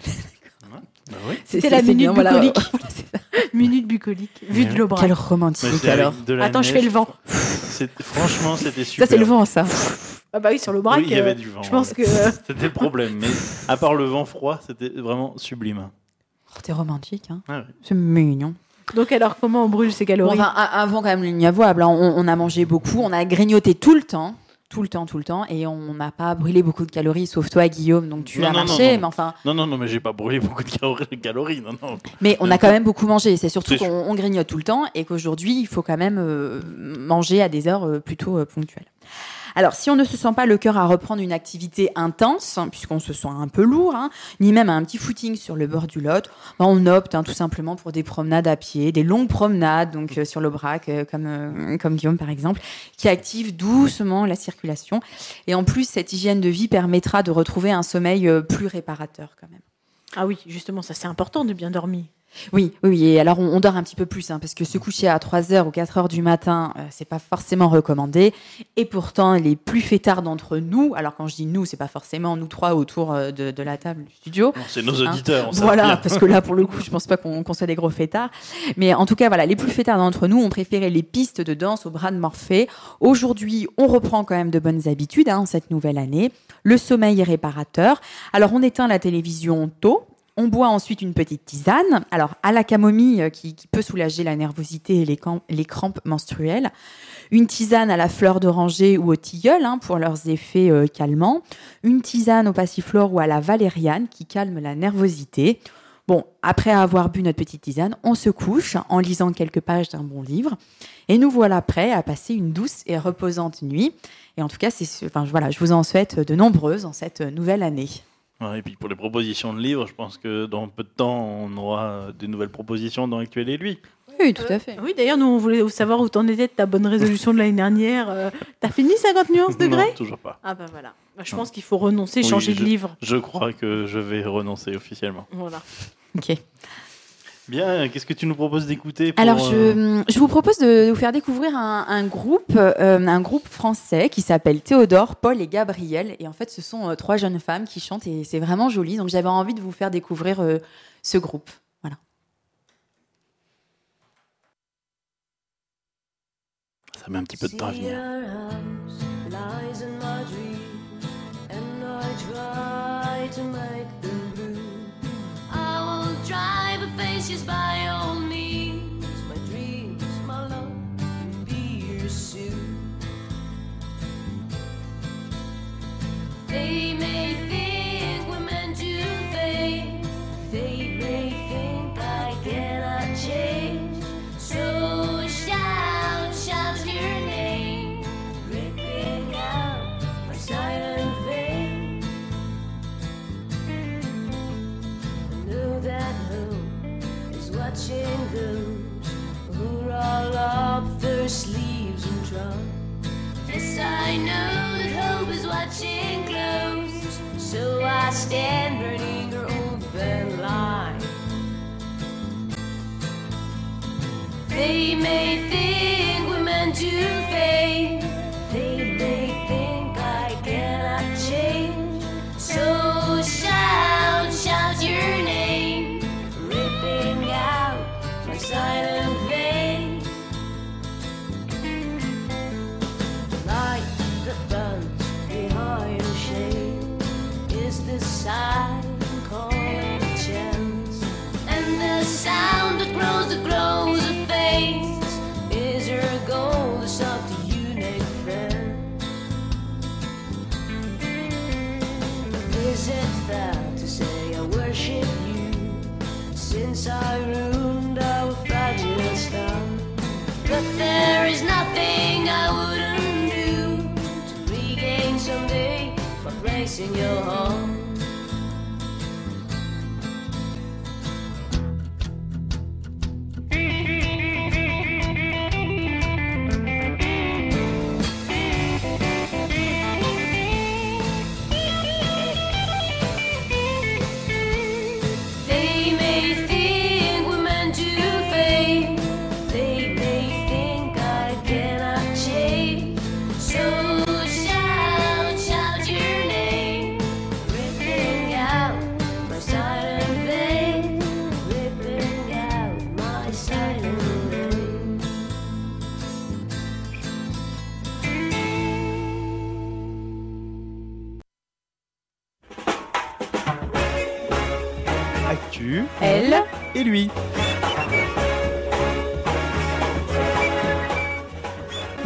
Bah oui. C'était la minute bucolique. Minute bucolique, vue Ouais. de l'Aubrac. Quel Mais romantique c'était avec alors. de la Attends, je neige. fais le vent. Franchement, c'était Ça, super. c'est le vent, ça. Ah bah oui, sur l'Aubrac. Oui, il y avait du vent. Je pense que... C'était le problème. Mais à part le vent froid, c'était vraiment sublime. Oh, t'es romantique, hein. Ah ouais. C'est mignon. Donc alors, comment on brûle ces calories? Bon, enfin, avant quand même l'inavouable, hein, on a mangé beaucoup, on a grignoté tout le temps, et on n'a pas brûlé beaucoup de calories, sauf toi, Guillaume, donc tu as marché, mais enfin... Non, mais j'ai pas brûlé beaucoup de calories, non. Mais on a quand même beaucoup mangé, c'est surtout C'est qu'on grignote tout le temps, et qu'aujourd'hui, il faut quand même manger à des heures plutôt ponctuelles. Alors, si on ne se sent pas le cœur à reprendre une activité intense, puisqu'on se sent un peu lourd, ni même un petit footing sur le bord du Lot, on opte tout simplement pour des promenades à pied, des longues promenades donc sur l'Aubrac, comme Guillaume par exemple, qui activent doucement la circulation. Et en plus, cette hygiène de vie permettra de retrouver un sommeil plus réparateur quand même. Ah oui, justement, ça c'est important de bien dormir. Oui, et alors on dort un petit peu plus, parce que se coucher à 3h ou 4h du matin, c'est pas forcément recommandé. Et pourtant, les plus fêtards d'entre nous, alors quand je dis nous, c'est pas forcément nous trois autour de la table du studio. Non, c'est nos auditeurs. Voilà, parce que là, pour le coup, je pense pas qu'on soit des gros fêtards. Mais en tout cas, voilà, les plus fêtards d'entre nous ont préféré les pistes de danse au bras de Morphée. Aujourd'hui, on reprend quand même de bonnes habitudes, cette nouvelle année. Le sommeil est réparateur. Alors, on éteint la télévision tôt. On boit ensuite une petite tisane, alors à la camomille qui peut soulager la nervosité et les crampes menstruelles. Une tisane à la fleur d'oranger ou au tilleul pour leurs effets calmants. Une tisane au passiflore ou à la valériane qui calme la nervosité. Bon, après avoir bu notre petite tisane, on se couche en lisant quelques pages d'un bon livre. Et nous voilà prêts à passer une douce et reposante nuit. Et en tout cas, je vous en souhaite de nombreuses en cette nouvelle année. Ouais, et puis pour les propositions de livres, je pense que dans peu de temps, on aura des nouvelles propositions dans Actuel et lui. Oui, tout à fait. Oui, d'ailleurs, nous, on voulait savoir où t'en étais de ta bonne résolution de l'année dernière. T'as fini 50 nuances degrés? Non, toujours pas. Ah bah voilà. Je pense qu'il faut renoncer, changer de livre. Je crois que je vais renoncer officiellement. Voilà. Ok. Bien, qu'est-ce que tu nous proposes d'écouter Alors, je vous propose de vous faire découvrir un groupe français qui s'appelle Théodore, Paul et Gabriel. Et en fait, ce sont 3 jeunes femmes qui chantent et c'est vraiment joli. Donc, j'avais envie de vous faire découvrir ce groupe. Voilà. Ça met un petit peu de temps à venir. Just by all means, my dreams, my love, can be your suit. They may think we're meant to fade. They may think I cannot change. So shout your name, ripping out my silent vein. I know that watching those who roll up their sleeves and try. Yes, I know that hope is watching close, so I stand burning her open line. They may think we're meant to fade. They may think I cannot change. So shout your name, ripping out my silent vein. Light that burns behind a shade is the sign calling a chance, and the sound that grows a face is your goal, the soft unique friend. Is it fair to say I worship you since I ruined our fragile start? But there is nothing I wouldn't do to regain someday by placing your heart. Actu, Elle et lui.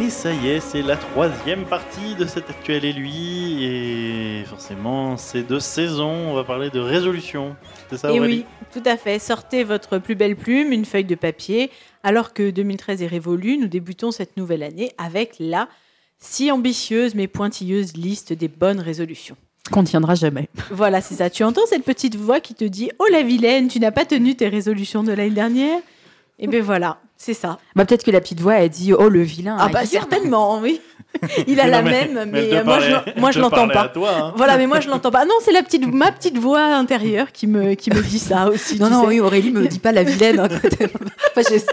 Et ça y est, c'est la 3e partie de cette Actuel et lui. Et forcément, c'est de saison. On va parler de résolution. C'est ça, Et Aurélie ? oui, tout à fait. Sortez votre plus belle plume, une feuille de papier. Alors que 2013 est révolu, nous débutons cette nouvelle année avec la si ambitieuse mais pointilleuse liste des bonnes résolutions. Qu'on ne tiendra jamais. Voilà, c'est ça. Tu entends cette petite voix qui te dit « Oh la vilaine, tu n'as pas tenu tes résolutions de l'année dernière ?» Et bien voilà, c'est ça. Bah, peut-être que la petite voix, elle dit « Oh, le vilain ». Ah bah certainement, oui. Il a la même, mais moi je l'entends pas. Toi, hein. Voilà, mais moi je l'entends pas. Non, c'est ma petite voix intérieure qui me dit ça aussi. Non, tu non, sais. oui, Aurélie me dit pas la vilaine. Hein, enfin, j'espère.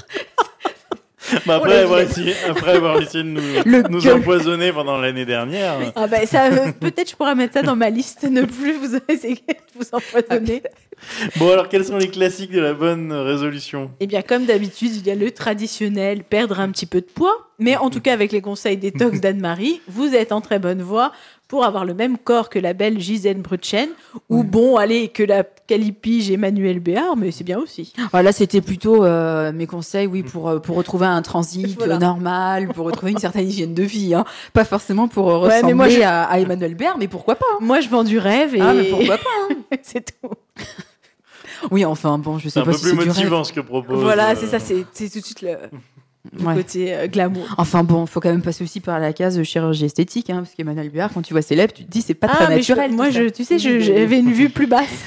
Bah, Oh, la après avoir essayé de Le nous gueule. empoisonner pendant l'année dernière. Ah bah ça, peut-être je pourrais mettre ça dans ma liste, ne plus vous essayer de vous empoisonner. Bon, alors quels sont les classiques de la bonne résolution ? Eh bien, comme d'habitude, il y a le traditionnel, perdre un petit peu de poids. Mais en tout cas, avec les conseils détox d'Anne-Marie, vous êtes en très bonne voie pour avoir le même corps que la belle Gisèle Brutchen. Ou bon, allez, que la calipige Emmanuel Béard, mais c'est bien aussi. Voilà, c'était plutôt mes conseils, oui, pour retrouver un transit Voilà. normal, pour retrouver une certaine hygiène de vie. Hein. Pas forcément pour Ouais, ressembler mais moi, à Emmanuel Béard, mais pourquoi pas hein. Moi, je vends du rêve et... Ah, mais pourquoi pas C'est tout. Oui, enfin, bon, je C'est sais un pas peu si plus c'est du rêve. motivant ce que propose. Voilà, c'est ça, c'est tout de suite le Ouais. côté glamour. Enfin bon, faut quand même passer aussi par la case chirurgie esthétique, hein, parce qu'Emmanuel Béard, quand tu vois ses lèvres, tu te dis c'est pas très mais naturel. moi, tout ça. tu sais, j'avais une vue plus basse.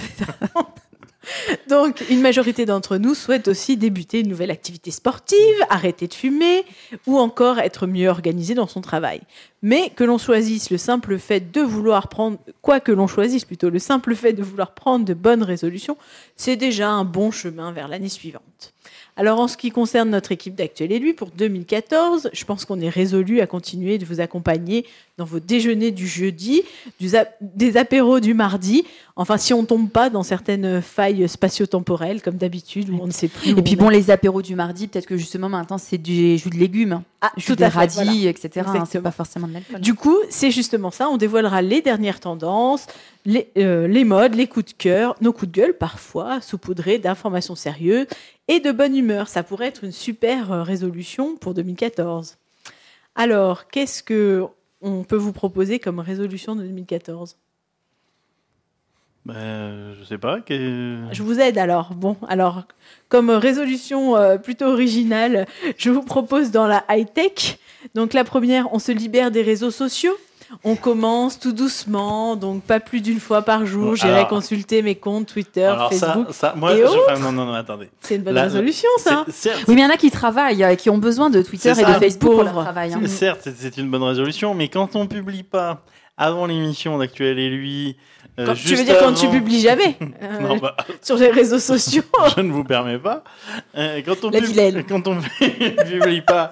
Donc, une majorité d'entre nous souhaite aussi débuter une nouvelle activité sportive, arrêter de fumer ou encore être mieux organisé dans son travail. Mais que l'on choisisse le simple fait de vouloir prendre, quoi que l'on choisisse plutôt, le simple fait de vouloir prendre de bonnes résolutions, c'est déjà un bon chemin vers l'année suivante. Alors, en ce qui concerne notre équipe d'Actuel et lui, pour 2014, je pense qu'on est résolu à continuer de vous accompagner dans vos déjeuners du jeudi, des apéros du mardi, enfin, si on ne tombe pas dans certaines failles spatio-temporelles, comme d'habitude, où on ne sait plus. Et puis bon, les apéros du mardi, peut-être que justement maintenant c'est du jus de légumes, hein. Jus tout de à fait, radis, voilà. etc. hein, c'est Exactement. pas forcément de l'alcool. Du coup, c'est justement ça, on dévoilera les dernières tendances, les modes, les coups de cœur, nos coups de gueule, parfois saupoudrés d'informations sérieuses et de bonne humeur. Ça pourrait être une super résolution pour 2014. Alors, qu'est-ce que on peut vous proposer comme résolution de 2014 ? Je sais pas. Je vous aide alors. Bon, alors, comme résolution plutôt originale, je vous propose dans la high-tech. Donc, la première, on se libère des réseaux sociaux. On commence tout doucement, donc pas plus d'une fois par jour. Bon, J'irai alors- consulter mes comptes Twitter, Alors Facebook. moi, et autres. enfin, non, attendez. C'est une bonne La- résolution, ça. Certes, Oui, mais il y en a qui travaillent, qui ont besoin de Twitter C'est et de ça. Facebook pour leur Pauvres. travail. hein. certes, c'est une bonne résolution, mais quand on publie pas avant l'émission d'Actuel et lui, Tu veux juste dire quand tu avant- publies jamais Non, bah, sur les réseaux sociaux. je ne vous permets pas. Quand on La vilaine. quand on publie pas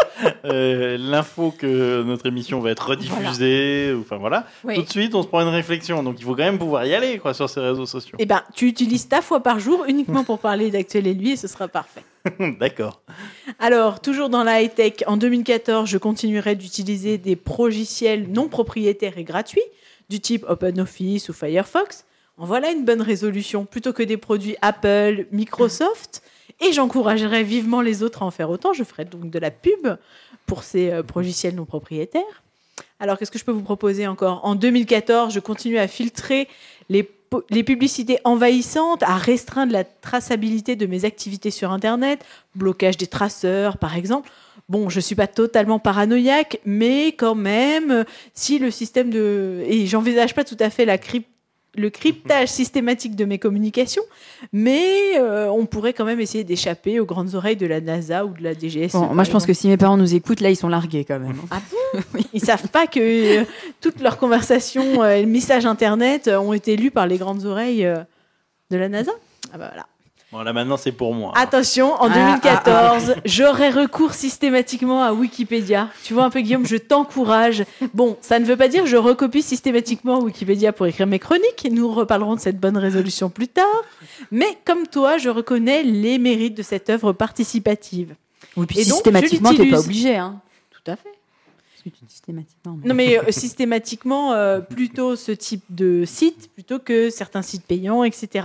l'info que notre émission va être rediffusée, enfin voilà, Oui. tout de suite on se prend une réflexion. Donc il faut quand même pouvoir y aller quoi sur ces réseaux sociaux. Eh ben, tu utilises ta fois par jour uniquement pour parler d'Actuel et lui et ce sera parfait. D'accord. Alors, toujours dans la high-tech, en 2014, je continuerai d'utiliser des logiciels non propriétaires et gratuits, du type OpenOffice ou Firefox. En voilà une bonne résolution, plutôt que des produits Apple, Microsoft. Et j'encouragerai vivement les autres à en faire autant. Je ferai donc de la pub pour ces logiciels non propriétaires. Alors, qu'est-ce que je peux vous proposer encore ? En 2014, je continue à filtrer les publicités envahissantes, à restreindre la traçabilité de mes activités sur Internet, blocage des traceurs, par exemple. Bon, je ne suis pas totalement paranoïaque, mais quand même, si le système de... Et j'envisage pas tout à fait le cryptage systématique de mes communications, mais on pourrait quand même essayer d'échapper aux grandes oreilles de la NASA ou de la DGSE. Bon, moi, je pense que si mes parents nous écoutent, là, ils sont largués quand même. Ah bon Ils savent pas que toutes leurs conversations et messages Internet ont été lus par les grandes oreilles de la NASA. Ah bah voilà. Bon là maintenant c'est pour moi. Attention, en 2014, j'aurai recours systématiquement à Wikipédia. Tu vois un peu Guillaume, je t'encourage. Bon, ça ne veut pas dire que je recopie systématiquement Wikipédia pour écrire mes chroniques. Nous reparlerons de cette bonne résolution plus tard. Mais comme toi, je reconnais les mérites de cette œuvre participative. Oui, puis Et donc, systématiquement, je tu n'es pas l'utilise. obligé. Hein. Tout à fait. Parce que tu dis systématiquement. Non, mais systématiquement, plutôt ce type de site, plutôt que certains sites payants, etc.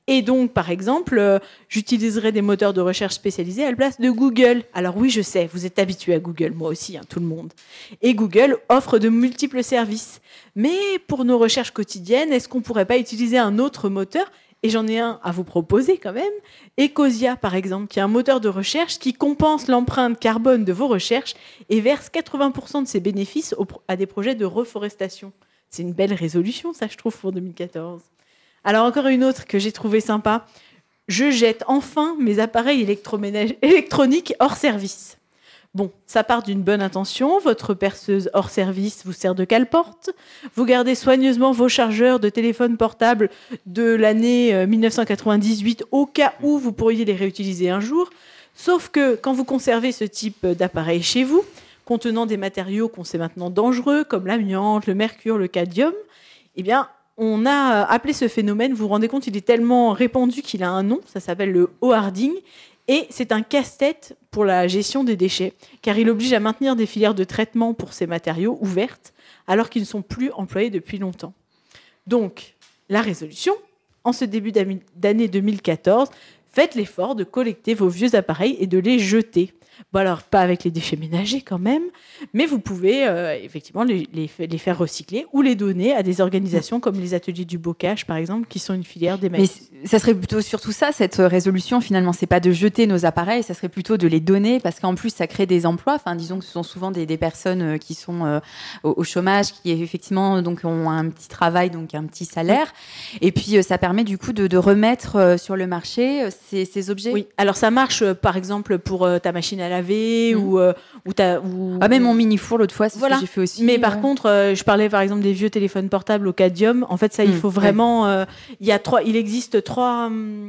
Et donc, par exemple, j'utiliserai des moteurs de recherche spécialisés à la place de Google. Alors oui, je sais, vous êtes habitués à Google, moi aussi, tout le monde. Et Google offre de multiples services. Mais pour nos recherches quotidiennes, est-ce qu'on ne pourrait pas utiliser un autre moteur ? Et j'en ai un à vous proposer quand même. Ecosia, par exemple, qui est un moteur de recherche qui compense l'empreinte carbone de vos recherches et verse 80% de ses bénéfices à des projets de reforestation. C'est une belle résolution, ça, je trouve, pour 2014. Alors, encore une autre que j'ai trouvée sympa. Je jette enfin mes appareils électroniques hors service. Bon, ça part d'une bonne intention. Votre perceuse hors service vous sert de cale-porte. Vous gardez soigneusement vos chargeurs de téléphone portable de l'année 1998 au cas où vous pourriez les réutiliser un jour. Sauf que quand vous conservez ce type d'appareil chez vous, contenant des matériaux qu'on sait maintenant dangereux, comme l'amiante, le mercure, le cadmium, eh bien, on a appelé ce phénomène, vous vous rendez compte, il est tellement répandu qu'il a un nom, ça s'appelle le hoarding, et c'est un casse-tête pour la gestion des déchets, car il oblige à maintenir des filières de traitement pour ces matériaux ouvertes, alors qu'ils ne sont plus employés depuis longtemps. Donc, la résolution, en ce début d'année 2014, faites l'effort de collecter vos vieux appareils et de les jeter. Bon alors, pas avec les déchets ménagers quand même, mais vous pouvez effectivement les faire recycler ou les donner à des organisations comme les ateliers du bocage, par exemple, qui sont une filière des maïs. Mais ça serait plutôt surtout ça, cette résolution, finalement. C'est pas de jeter nos appareils, ça serait plutôt de les donner, parce qu'en plus, ça crée des emplois. Enfin, disons que ce sont souvent des personnes qui sont au chômage, qui effectivement donc, ont un petit travail, donc un petit salaire. Et puis, ça permet du coup de remettre sur le marché ces objets. Oui, alors ça marche, par exemple, pour ta machine à laver ou même mon mini four l'autre fois, c'est ce que j'ai fait aussi. Mais par contre, je parlais par exemple des vieux téléphones portables au cadmium. En fait, ça, il faut vraiment. Il existe trois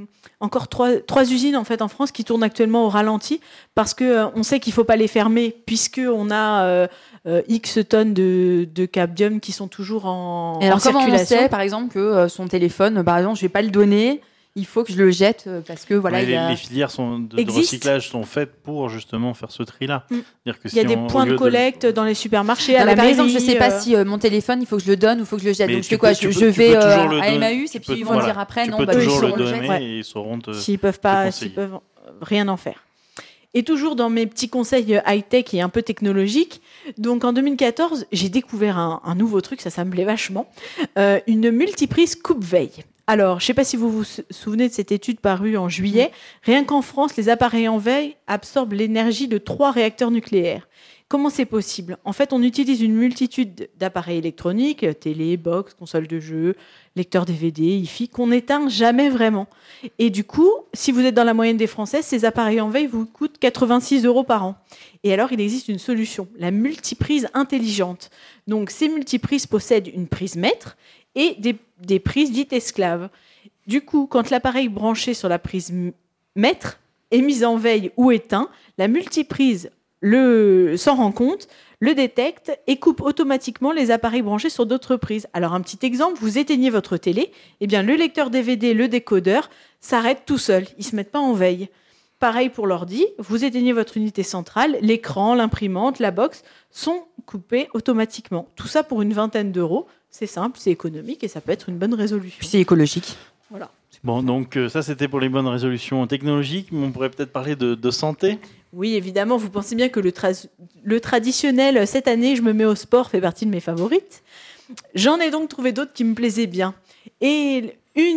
usines en fait en France qui tournent actuellement au ralenti parce que on sait qu'il faut pas les fermer puisque on a X tonnes de cadmium qui sont toujours en circulation. Comment on sait, par exemple, que son téléphone, par exemple, je vais pas le donner? Il faut que je le jette parce que voilà. Les filières de recyclage sont faites pour justement faire ce tri-là. C'est-à-dire que il y a des points de collecte dans les supermarchés. À la par mairie, exemple, je sais pas si mon téléphone, il faut que je le donne ou il faut que je le jette. Donc je fais quoi? Je vais à Emmaüs et puis ils vont dire après non, eux ils sauront le jeter. donner et ils sauront s'ils peuvent pas, s'ils peuvent rien en faire. Et toujours dans mes petits conseils high-tech et un peu technologiques, donc en 2014, j'ai découvert un nouveau truc, ça me plaît vachement, une multiprise coupe-veille. Alors, je ne sais pas si vous vous souvenez de cette étude parue en juillet. Rien qu'en France, les appareils en veille absorbent l'énergie de 3 réacteurs nucléaires. Comment c'est possible ? En fait, on utilise une multitude d'appareils électroniques, télé, box, console de jeu, lecteur DVD, hi-fi, qu'on n'éteint jamais vraiment. Et du coup, si vous êtes dans la moyenne des Français, ces appareils en veille vous coûtent 86 € par an. Et alors, il existe une solution, la multiprise intelligente. Donc, ces multiprises possèdent une prise maître et des prises dites esclaves. Du coup, quand l'appareil branché sur la prise maître est mis en veille ou éteint, la multiprise s'en rend compte, le détecte et coupe automatiquement les appareils branchés sur d'autres prises. Alors, un petit exemple, vous éteignez votre télé, eh bien, le lecteur DVD, le décodeur s'arrête tout seul, ils ne se mettent pas en veille. Pareil pour l'ordi, vous éteignez votre unité centrale, l'écran, l'imprimante, la box sont coupés automatiquement. Tout ça pour une vingtaine d'euros. C'est simple, c'est économique et ça peut être une bonne résolution. C'est écologique. Voilà. Bon, donc ça c'était pour les bonnes résolutions technologiques, mais on pourrait peut-être parler de santé. Oui, évidemment, vous pensez bien que le traditionnel, cette année, je me mets au sport, fait partie de mes favorites. J'en ai donc trouvé d'autres qui me plaisaient bien. Et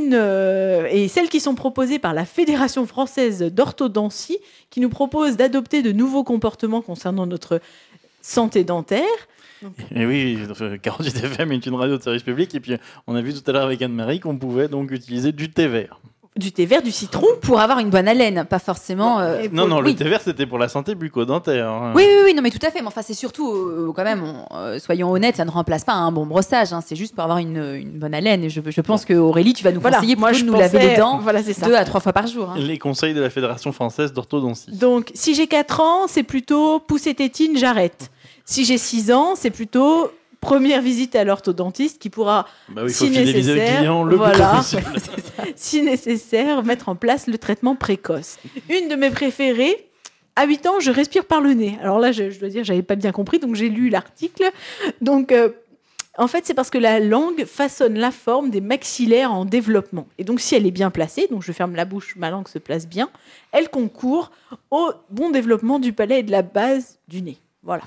celles qui sont proposées par la Fédération française d'orthodontie, qui nous propose d'adopter de nouveaux comportements concernant notre santé dentaire. Et oui, 48 FM est une radio de service public, et puis on a vu tout à l'heure avec Anne-Marie qu'on pouvait donc utiliser du thé vert. Du thé vert, du citron. Pour avoir une bonne haleine, pas forcément... Non, le thé vert, c'était pour la santé bucco-dentaire. Oui, non, mais tout à fait. Mais enfin, c'est surtout, quand même, soyons honnêtes, ça ne remplace pas un bon brossage. Hein. C'est juste pour avoir une bonne haleine. Et je pense que Aurélie, tu vas nous conseiller de nous laver les dents 2 à 3 fois par jour. Hein. Les conseils de la Fédération française d'orthodontie. Donc, si j'ai 4 ans, c'est plutôt pousser tétine, j'arrête. Si j'ai 6 ans, c'est plutôt... première visite à l'orthodontiste qui pourra, si nécessaire, si nécessaire, mettre en place le traitement précoce. Une de mes préférées, à 8 ans, je respire par le nez. Alors là, je dois dire, j'avais pas bien compris, donc j'ai lu l'article. Donc, En fait, c'est parce que la langue façonne la forme des maxillaires en développement. Et donc, si elle est bien placée, donc je ferme la bouche, ma langue se place bien, elle concourt au bon développement du palais et de la base du nez. Voilà.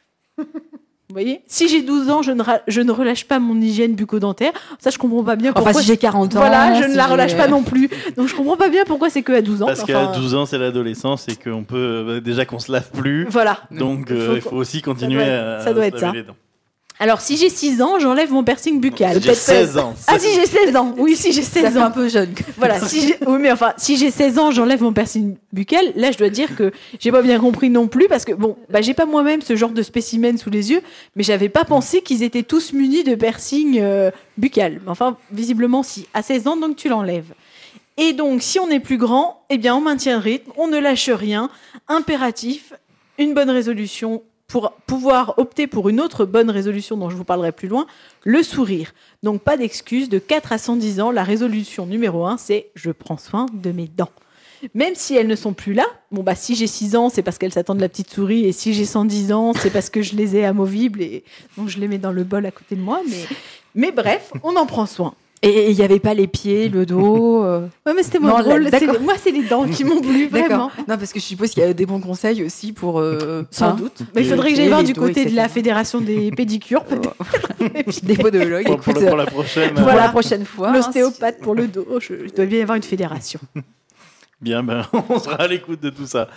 Vous voyez ? Si j'ai 12 ans, je ne relâche pas mon hygiène bucco-dentaire. Ça, je comprends pas bien pourquoi. Enfin, si j'ai 40 ans. Voilà, je ne si la relâche j'ai- pas non plus. Donc, je comprends pas bien pourquoi c'est que à 12 ans. Parce Enfin, qu'à 12 ans, c'est l'adolescence et qu'on peut déjà qu'on se lave plus. Voilà. Donc il faut aussi continuer ça doit à être se laver ça. les dents. Alors, si j'ai 6 ans, j'enlève mon piercing buccal. J'ai 16 ans. Ah, si j'ai 16 ans. Oui, si j'ai Ça 16 fait ans. un peu jeune. Voilà, oui, mais enfin, si j'ai 16 ans, j'enlève mon piercing buccal. Là, je dois dire que j'ai pas bien compris non plus parce que bon, j'ai pas moi-même ce genre de spécimen sous les yeux, mais j'avais pas pensé qu'ils étaient tous munis de piercing buccal. Enfin, visiblement, si. À 16 ans, donc tu l'enlèves. Et donc, si on est plus grand, eh bien, on maintient le rythme, on ne lâche rien. Impératif, une bonne résolution pour pouvoir opter pour une autre bonne résolution dont je vous parlerai plus loin, le sourire. Donc, pas d'excuse, de 4 à 110 ans, la résolution numéro 1, c'est « je prends soin de mes dents ». Même si elles ne sont plus là, si j'ai 6 ans, c'est parce qu'elles s'attendent la petite souris, et si j'ai 110 ans, c'est parce que je les ai amovibles, et donc je les mets dans le bol à côté de moi. Mais bref, on en prend soin. Et il n'y avait pas les pieds, le dos. Ouais, mais c'était moins Non, drôle. d'accord. Moi, c'est les dents qui m'ont plu, vraiment. D'accord. Non, parce que je suppose qu'il y a des bons conseils aussi pour. Sans doute. Mais il faudrait que j'aille les voir du dos, côté de etc. la fédération des pédicures, peut-être. Des podologues. Pour Écoute, la prochaine. pour la prochaine fois. L'ostéopathe pour le dos. Je dois bien y avoir une fédération. Bien, on sera à l'écoute de tout ça.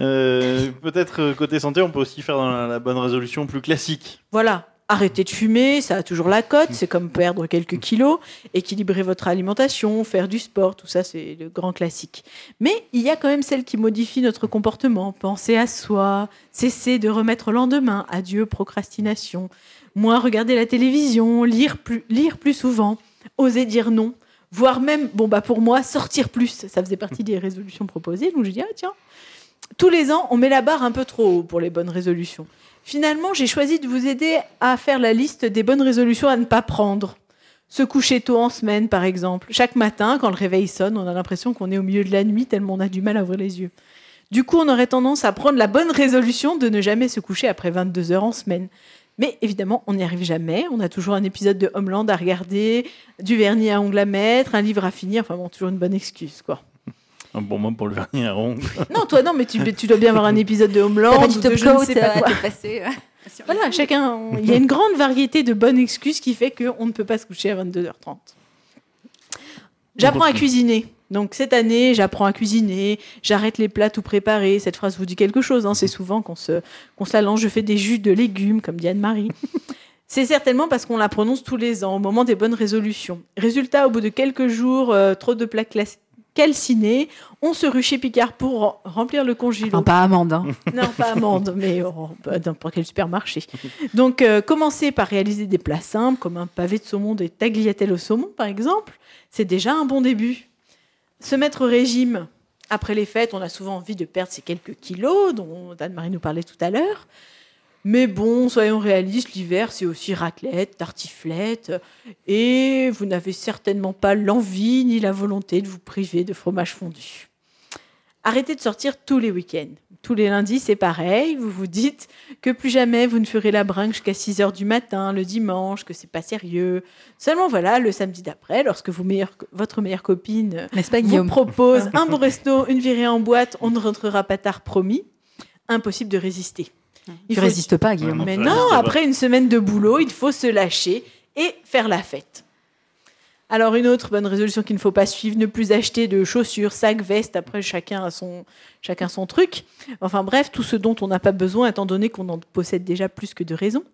Peut-être côté santé, on peut aussi faire dans la bonne résolution plus classique. Voilà. Arrêtez de fumer, ça a toujours la cote, c'est comme perdre quelques kilos, équilibrer votre alimentation, faire du sport, tout ça c'est le grand classique. Mais il y a quand même celle qui modifie notre comportement, penser à soi, cesser de remettre au lendemain, adieu procrastination, moins regarder la télévision, lire plus souvent, oser dire non, voire même, pour moi, sortir plus, ça faisait partie des résolutions proposées, donc j'ai dit, tiens, tous les ans on met la barre un peu trop haut pour les bonnes résolutions. Finalement, j'ai choisi de vous aider à faire la liste des bonnes résolutions à ne pas prendre. Se coucher tôt en semaine, par exemple. Chaque matin, quand le réveil sonne, on a l'impression qu'on est au milieu de la nuit tellement on a du mal à ouvrir les yeux. Du coup, on aurait tendance à prendre la bonne résolution de ne jamais se coucher après 22 heures en semaine. Mais évidemment, on n'y arrive jamais. On a toujours un épisode de Homeland à regarder, du vernis à ongles à mettre, un livre à finir. Enfin bon, toujours une bonne excuse, quoi. Bon, moi, pour le vernis à ongles. Non, toi, non, mais tu dois bien avoir un épisode de Homeland T'as pas ou dit de top je ne coat sais pas quoi. t'es passé. Voilà, chacun. Il y a une grande variété de bonnes excuses qui fait qu'on ne peut pas se coucher à 22h30. J'apprends à cuisiner. Donc cette année, j'apprends à cuisiner. J'arrête les plats tout préparés. Cette phrase vous dit quelque chose. C'est souvent qu'on se la lance. Je fais des jus de légumes, comme dit Anne-Marie. C'est certainement parce qu'on la prononce tous les ans, au moment des bonnes résolutions. Résultat, au bout de quelques jours, trop de plats calcinés, on se rue chez Picard pour remplir le congélo. Enfin, pas amande. Hein. Non, pas amande, mais n'importe quel supermarché. Donc, commencer par réaliser des plats simples, comme un pavé de saumon, des tagliatelles au saumon, par exemple, c'est déjà un bon début. Se mettre au régime. Après les fêtes, on a souvent envie de perdre ces quelques kilos, dont Anne-Marie nous parlait tout à l'heure. Mais bon, soyons réalistes, l'hiver, c'est aussi raclette, tartiflette, et vous n'avez certainement pas l'envie ni la volonté de vous priver de fromage fondu. Arrêtez de sortir tous les week-ends. Tous les lundis, c'est pareil. Vous vous dites que plus jamais vous ne ferez la bringue jusqu'à 6h du matin, le dimanche, que c'est pas sérieux. Seulement voilà, le samedi d'après, lorsque votre meilleure copine N'est-ce pas, vous Guillaume? propose un bon resto, une virée en boîte, on ne rentrera pas tard, promis. Impossible de résister. Tu résistes pas, Guillaume. Ouais, Mais je non, résiste pas. après une semaine de boulot, il faut se lâcher et faire la fête. Alors une autre bonne résolution qu'il ne faut pas suivre, ne plus acheter de chaussures, sacs, vestes, après chacun son truc. Enfin bref, tout ce dont on n'a pas besoin étant donné qu'on en possède déjà plus que de raison.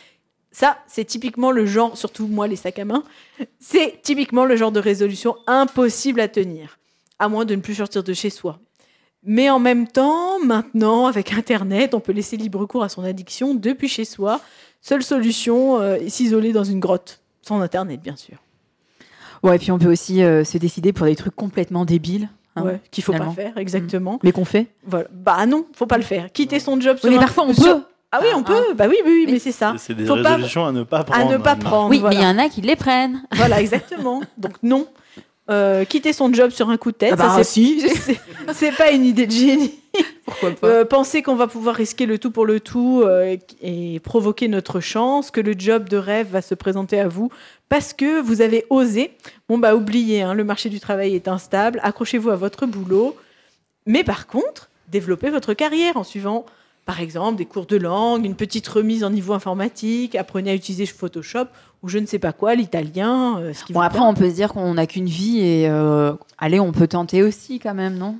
Ça, c'est typiquement le genre, surtout moi les sacs à main, c'est typiquement le genre de résolution impossible à tenir, à moins de ne plus sortir de chez soi. Mais en même temps, maintenant, avec Internet, on peut laisser libre cours à son addiction depuis chez soi. Seule solution, s'isoler dans une grotte, sans Internet bien sûr. Ouais, et puis on peut aussi se décider pour des trucs complètement débiles. Hein, Ouais, qu'il faut finalement. pas faire, exactement. Mais qu'on fait. Voilà. Bah non, faut pas le faire. Quitter son job sur Oui, mais un- parfois on sur- peut. Ah oui, on peut. Bah oui, mais c'est ça. C'est des Faut pas- résolutions à ne pas prendre. À ne pas prendre. Oui, voilà. mais il y en a qui les prennent. Voilà, exactement. Donc non. Quitter son job sur un coup de tête, Ah bah, ça, si. c'est pas une idée de génie. Pourquoi pas. Penser qu'on va pouvoir risquer le tout pour le tout et provoquer notre chance, que le job de rêve va se présenter à vous parce que vous avez osé. Bon, bah oubliez, hein, le marché du travail est instable, accrochez-vous à votre boulot. Mais par contre, développez votre carrière en suivant, par exemple, des cours de langue, une petite remise en niveau informatique, apprenez à utiliser Photoshop ou je ne sais pas quoi, l'italien. Ce qui Bon, vous après, plaît. on peut se dire qu'on n'a qu'une vie et allez, on peut tenter aussi quand même, non?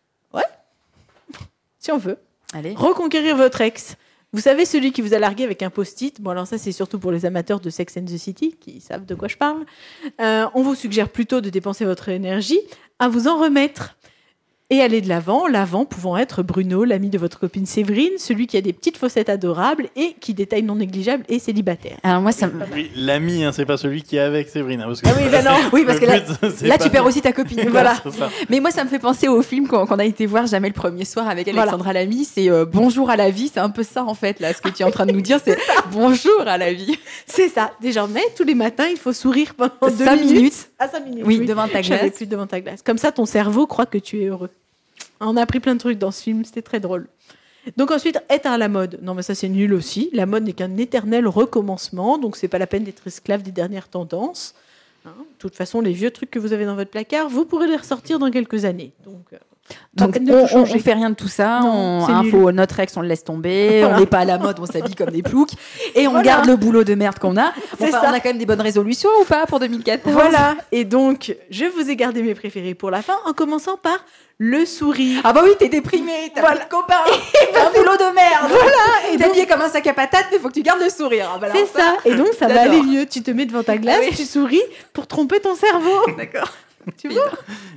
Si on veut. Allez. Reconquérir votre ex. Vous savez, celui qui vous a largué avec un post-it. Bon, alors ça, c'est surtout pour les amateurs de Sex and the City, qui savent de quoi je parle. On vous suggère plutôt de dépenser votre énergie à vous en remettre. Et aller de l'avant, l'avant pouvant être Bruno, l'ami de votre copine Séverine, celui qui a des petites fossettes adorables et qui, détail non négligeable, est célibataire. Alors moi, ça me... Oui, l'ami, hein, c'est pas celui qui est avec Séverine. Hein, parce que Ah oui, ben non. Oui, parce que là, c'est là pas- tu perds aussi ta copine. Voilà, Voilà. c'est ça. Mais moi, ça me fait penser au film qu'on a été voir jamais le premier soir avec Alexandra Lamy. C'est Bonjour à la vie. C'est un peu ça, en fait, là. Ce que tu es en train de nous dire, c'est Bonjour à la vie. C'est ça. Désormais, tous les matins, il faut sourire pendant 2 5 minutes. À 5 minutes. Oui, devant ta J'avais glace. plus devant ta glace. Comme ça, ton cerveau croit que tu es heureux. On a appris plein de trucs dans ce film, c'était très drôle. Donc ensuite, être à la mode. Non, mais ça, c'est nul aussi. La mode n'est qu'un éternel recommencement, donc c'est pas la peine d'être esclave des dernières tendances. Hein, de toute façon, les vieux trucs que vous avez dans votre placard, vous pourrez les ressortir dans quelques années. Donc Donc, peine de tout on changer. fait rien de tout ça. Non, c'est Info, notre ex, on le laisse tomber. Voilà. On n'est pas à la mode, on s'habille comme des ploucs. Et on Voilà. garde le boulot de merde qu'on a. C'est Enfin, ça. on a quand même des bonnes résolutions ou pas pour 2014? voilà. Et donc, je vous ai gardé mes préférés pour la fin, en commençant par le sourire. Ah bah oui, t'es déprimé, t'as Voilà. plus de copains, t'as un boulot de merde. Voilà. Et t'es habillé comme un sac à patates, mais faut que tu gardes le sourire. Ah bah alors C'est ça. Et donc, ça va j'adore. aller mieux. Tu te mets devant ta glace, Ah oui. tu souris pour tromper ton cerveau. D'accord. Tu vois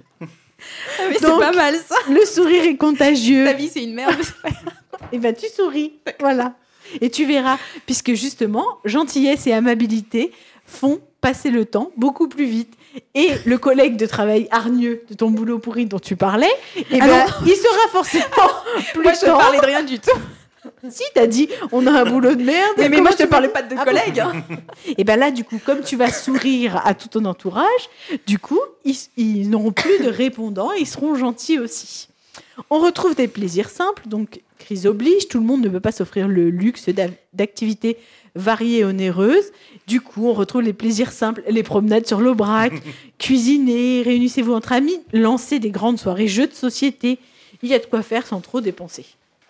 Ah oui, c'est Donc, pas mal ça. Le sourire est contagieux. Ta vie, c'est une merde. Et ben tu souris. Voilà. Et tu verras, puisque justement, gentillesse et amabilité font passer le temps beaucoup plus vite. Et le collègue de travail hargneux de ton boulot pourri dont tu parlais, eh Ah ben, non. il sera forcément plus Moi, je te tendre. parlais de rien du tout. Si, t'as dit, on a un boulot de merde. Mais moi, Comment je te tu parlais veux- pas de Ah bon collègues. hein. Et ben là, du coup, comme tu vas sourire à tout ton entourage, du coup, ils n'auront plus de répondants et ils seront gentils aussi. On retrouve des plaisirs simples, donc crise oblige, tout le monde ne peut pas s'offrir le luxe d'activités variées et onéreuses. Du coup, on retrouve les plaisirs simples, les promenades sur l'Aubrac, cuisiner, réunissez-vous entre amis, lancer des grandes soirées jeux de société. Il y a de quoi faire sans trop dépenser.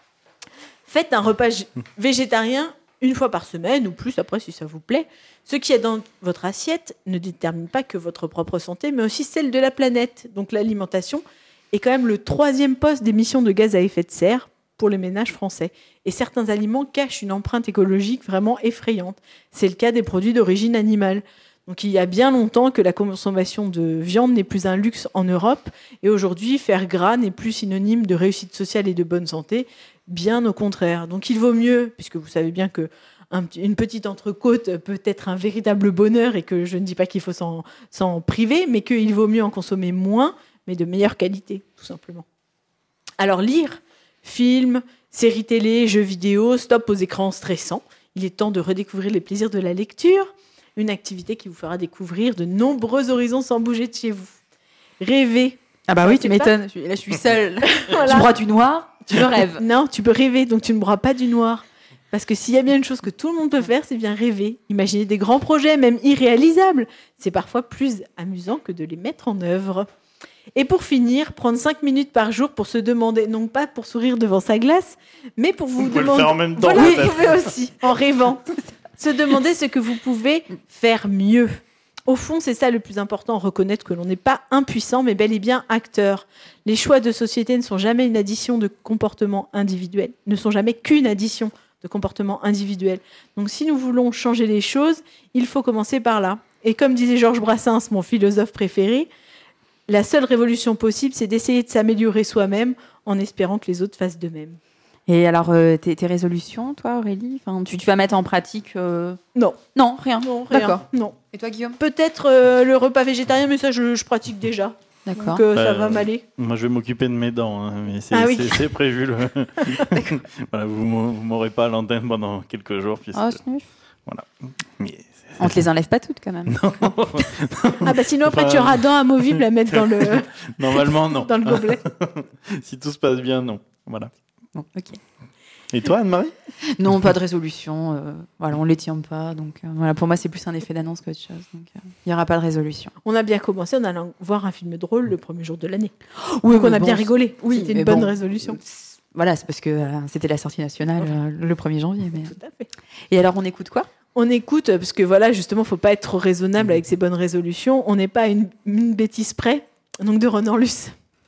Faites un repas végétarien une fois par semaine ou plus, après si ça vous plaît. Ce qu'il y a dans votre assiette ne détermine pas que votre propre santé, mais aussi celle de la planète. Donc l'alimentation est quand même le 3e poste d'émissions de gaz à effet de serre pour les ménages français. Et certains aliments cachent une empreinte écologique vraiment effrayante. C'est le cas des produits d'origine animale. Donc il y a bien longtemps que la consommation de viande n'est plus un luxe en Europe. Et aujourd'hui, faire gras n'est plus synonyme de réussite sociale et de bonne santé. Bien au contraire. Donc il vaut mieux, puisque vous savez bien que une petite entrecôte peut être un véritable bonheur et que je ne dis pas qu'il faut s'en priver, mais qu'il vaut mieux en consommer moins, mais de meilleure qualité, tout simplement. Alors lire, films, séries télé, jeux vidéo, stop aux écrans stressants. Il est temps de redécouvrir les plaisirs de la lecture, une activité qui vous fera découvrir de nombreux horizons sans bouger de chez vous. Rêver. Ah bah oui, c'est tu m'étonnes. Là, je suis seule. Voilà. Je broie du noir. Tu me rêves. Non, tu peux rêver, donc tu ne broies pas du noir. Parce que s'il y a bien une chose que tout le monde peut faire, c'est bien rêver. Imaginer des grands projets, même irréalisables. C'est parfois plus amusant que de les mettre en œuvre. Et pour finir, prendre 5 minutes par jour pour se demander, non pas pour sourire devant sa glace, mais pour vous pouvez le demander... faire en même temps, Voilà, vous peut-être. pouvez aussi, en rêvant. Se demander ce que vous pouvez faire mieux. Au fond, c'est ça le plus important, reconnaître que l'on n'est pas impuissant, mais bel et bien acteur. Les choix de société ne sont jamais une addition de comportements individuels, ne sont jamais qu'une addition de comportements individuels. Donc si nous voulons changer les choses, il faut commencer par là. Et comme disait Georges Brassens, mon philosophe préféré, la seule révolution possible, c'est d'essayer de s'améliorer soi-même en espérant que les autres fassent de même. Et alors, tes résolutions, toi, Aurélie, enfin, tu vas mettre en pratique Non. Non, rien. Non, rien. D'accord. Non. Et toi, Guillaume? Peut-être le repas végétarien, mais ça, je pratique déjà. D'accord. Donc ça va m'aller. Moi, je vais m'occuper de mes dents, hein, mais Ah oui. c'est prévu. Voilà, vous m'aurez pas à l'antenne pendant quelques jours. Puisque... Oh, snuf. Voilà. Mais On te les enlève pas toutes, quand même. Ah bah sinon après Enfin, tu auras dents amovibles à mettre dans le Normalement, non. dans le gobelet. Si tout se passe bien, non. Voilà. Bon, ok. Et toi, Anne-Marie ? Non, pas de résolution. Voilà, on les tient pas. Donc voilà, pour moi, c'est plus un effet d'annonce qu'autre chose. Donc il n'y aura pas de résolution. On a bien commencé en allant voir un film drôle le premier jour de l'année. Oui, Donc on mais a bon, bien rigolé. oui, C'était mais une bonne bon, résolution. Voilà, c'est parce que c'était la sortie nationale le 1er janvier. Mais... Tout à fait. Et alors, on écoute quoi ? On écoute, parce que voilà, justement, faut pas être trop raisonnable avec ses bonnes résolutions. On n'est pas à une bêtise près. Donc de Renan Luce.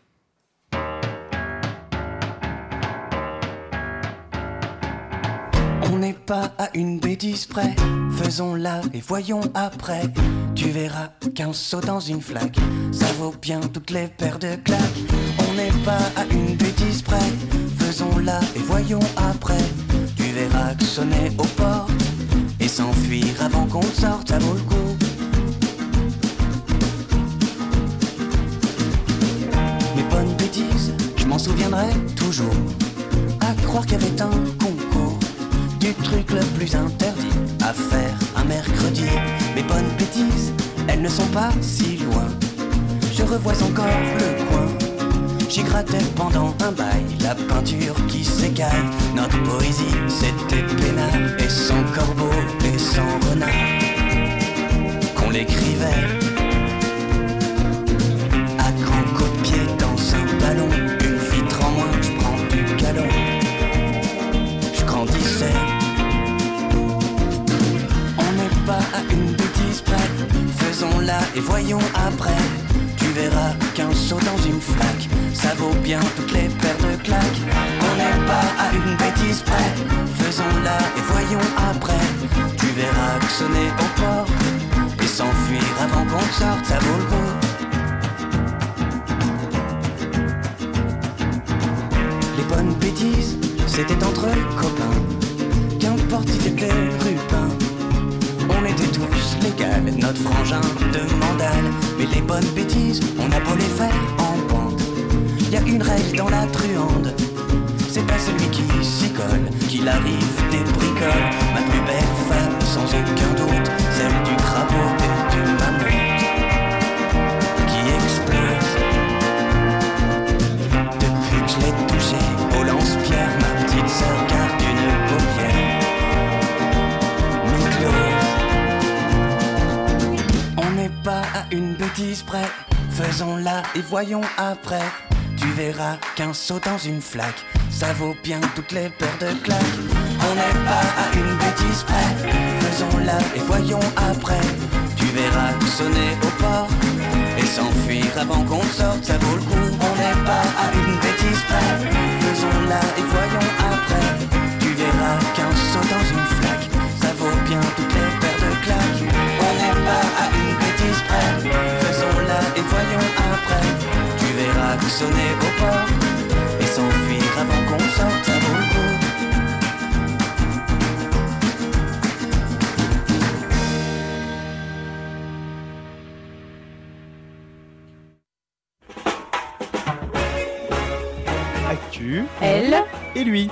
On n'est pas à une bêtise près, faisons-la et voyons après. Tu verras qu'un saut dans une flaque, ça vaut bien toutes les paires de claques. On n'est pas à une bêtise près, faisons-la et voyons après. Tu verras que sonner au port et s'enfuir avant qu'on sorte, ça vaut le coup. Mes bonnes bêtises, je m'en souviendrai toujours. À croire qu'il y avait un concours du truc le plus interdit à faire un mercredi. Mes bonnes bêtises, elles ne sont pas si loin. Je revois encore le coin. J'y grattais pendant un bail la peinture qui s'écaille. Notre poésie, c'était peinard et sans corbeau et sans renard qu'on l'écrivait à grands coups de pied dans un ballon. Une vitre en moins, je prends du galon. Je grandissais. Pas à une bêtise près, faisons-la et voyons après. Tu verras qu'un saut dans une flaque, ça vaut bien toutes les paires de claques. On n'est pas à une bêtise près, faisons-la et voyons après. Tu verras que sonner au port et s'enfuir avant qu'on sorte, ça vaut le coup. Les bonnes bêtises, c'était entre copains, qu'importe si t'étais rupin. On était tous légal, notre frangin de mandale. Mais les bonnes bêtises, on a beau les faire en bande. Y a une règle dans la truande, c'est pas celui qui s'y colle qu'il arrive des bricoles. Ma plus belle femme, sans aucun doute, celle du crapaud et du mammouth qui explose. Depuis que je l'ai touchée au lance-pierre, ma petite sœur garde une paupière mi-close. Pas à une bêtise près, faisons-la et voyons après. Tu verras qu'un saut dans une flaque, ça vaut bien toutes les paires de claques. On n'est pas à une bêtise près, faisons-la et voyons après. Tu verras que sonner au port et s'enfuir avant qu'on sorte, ça vaut le coup. On n'est pas à une bêtise près, faisons-la et voyons après. Tu verras qu'un saut dans une flaque, ça vaut bien toutes les paires de claques. On n'est pas à une bêtise près, faisons-la et voyons après. Tu verras que sonner au port et s'enfuir avant qu'on sorte, ça vaut le coup. Actu, Elle et lui.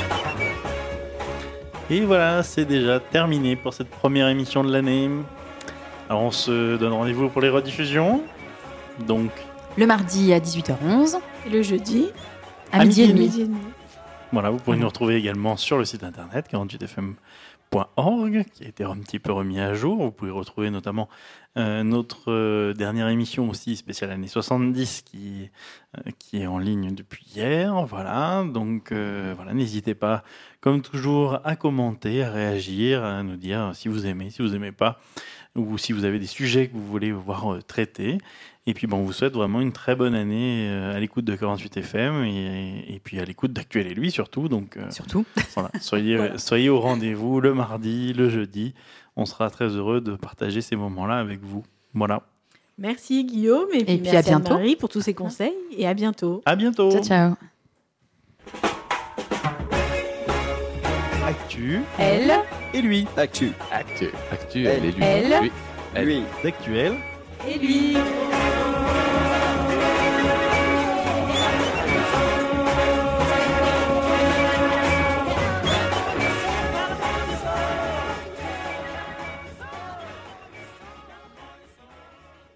Et voilà, c'est déjà terminé pour cette première émission de l'année. Alors on se donne rendez-vous pour les rediffusions. Donc Le mardi à 18h11, et le jeudi à midi et demi. midi et demi. voilà, vous pourrez nous retrouver également sur le site internet 48fm.org qui a été un petit peu remis à jour. Vous pouvez retrouver notamment notre dernière émission aussi spéciale année 70 qui est en ligne depuis hier. Voilà, donc voilà, n'hésitez pas comme toujours à commenter, à réagir, à nous dire si vous aimez, si vous aimez pas, ou si vous avez des sujets que vous voulez voir traités. Et puis, on vous souhaite vraiment une très bonne année à l'écoute de 48FM et puis à l'écoute d'Actuel et lui surtout. Donc, Surtout. voilà, soyez au rendez-vous le mardi, le jeudi. On sera très heureux de partager ces moments-là avec vous. Voilà. Merci Guillaume et puis puis merci à bientôt. Anne-Marie pour tous ces conseils et à bientôt. À bientôt. Ciao, ciao. Actu, Elle et lui. Actu, elle est lui. Elle. Lui. D'actuel. et lui.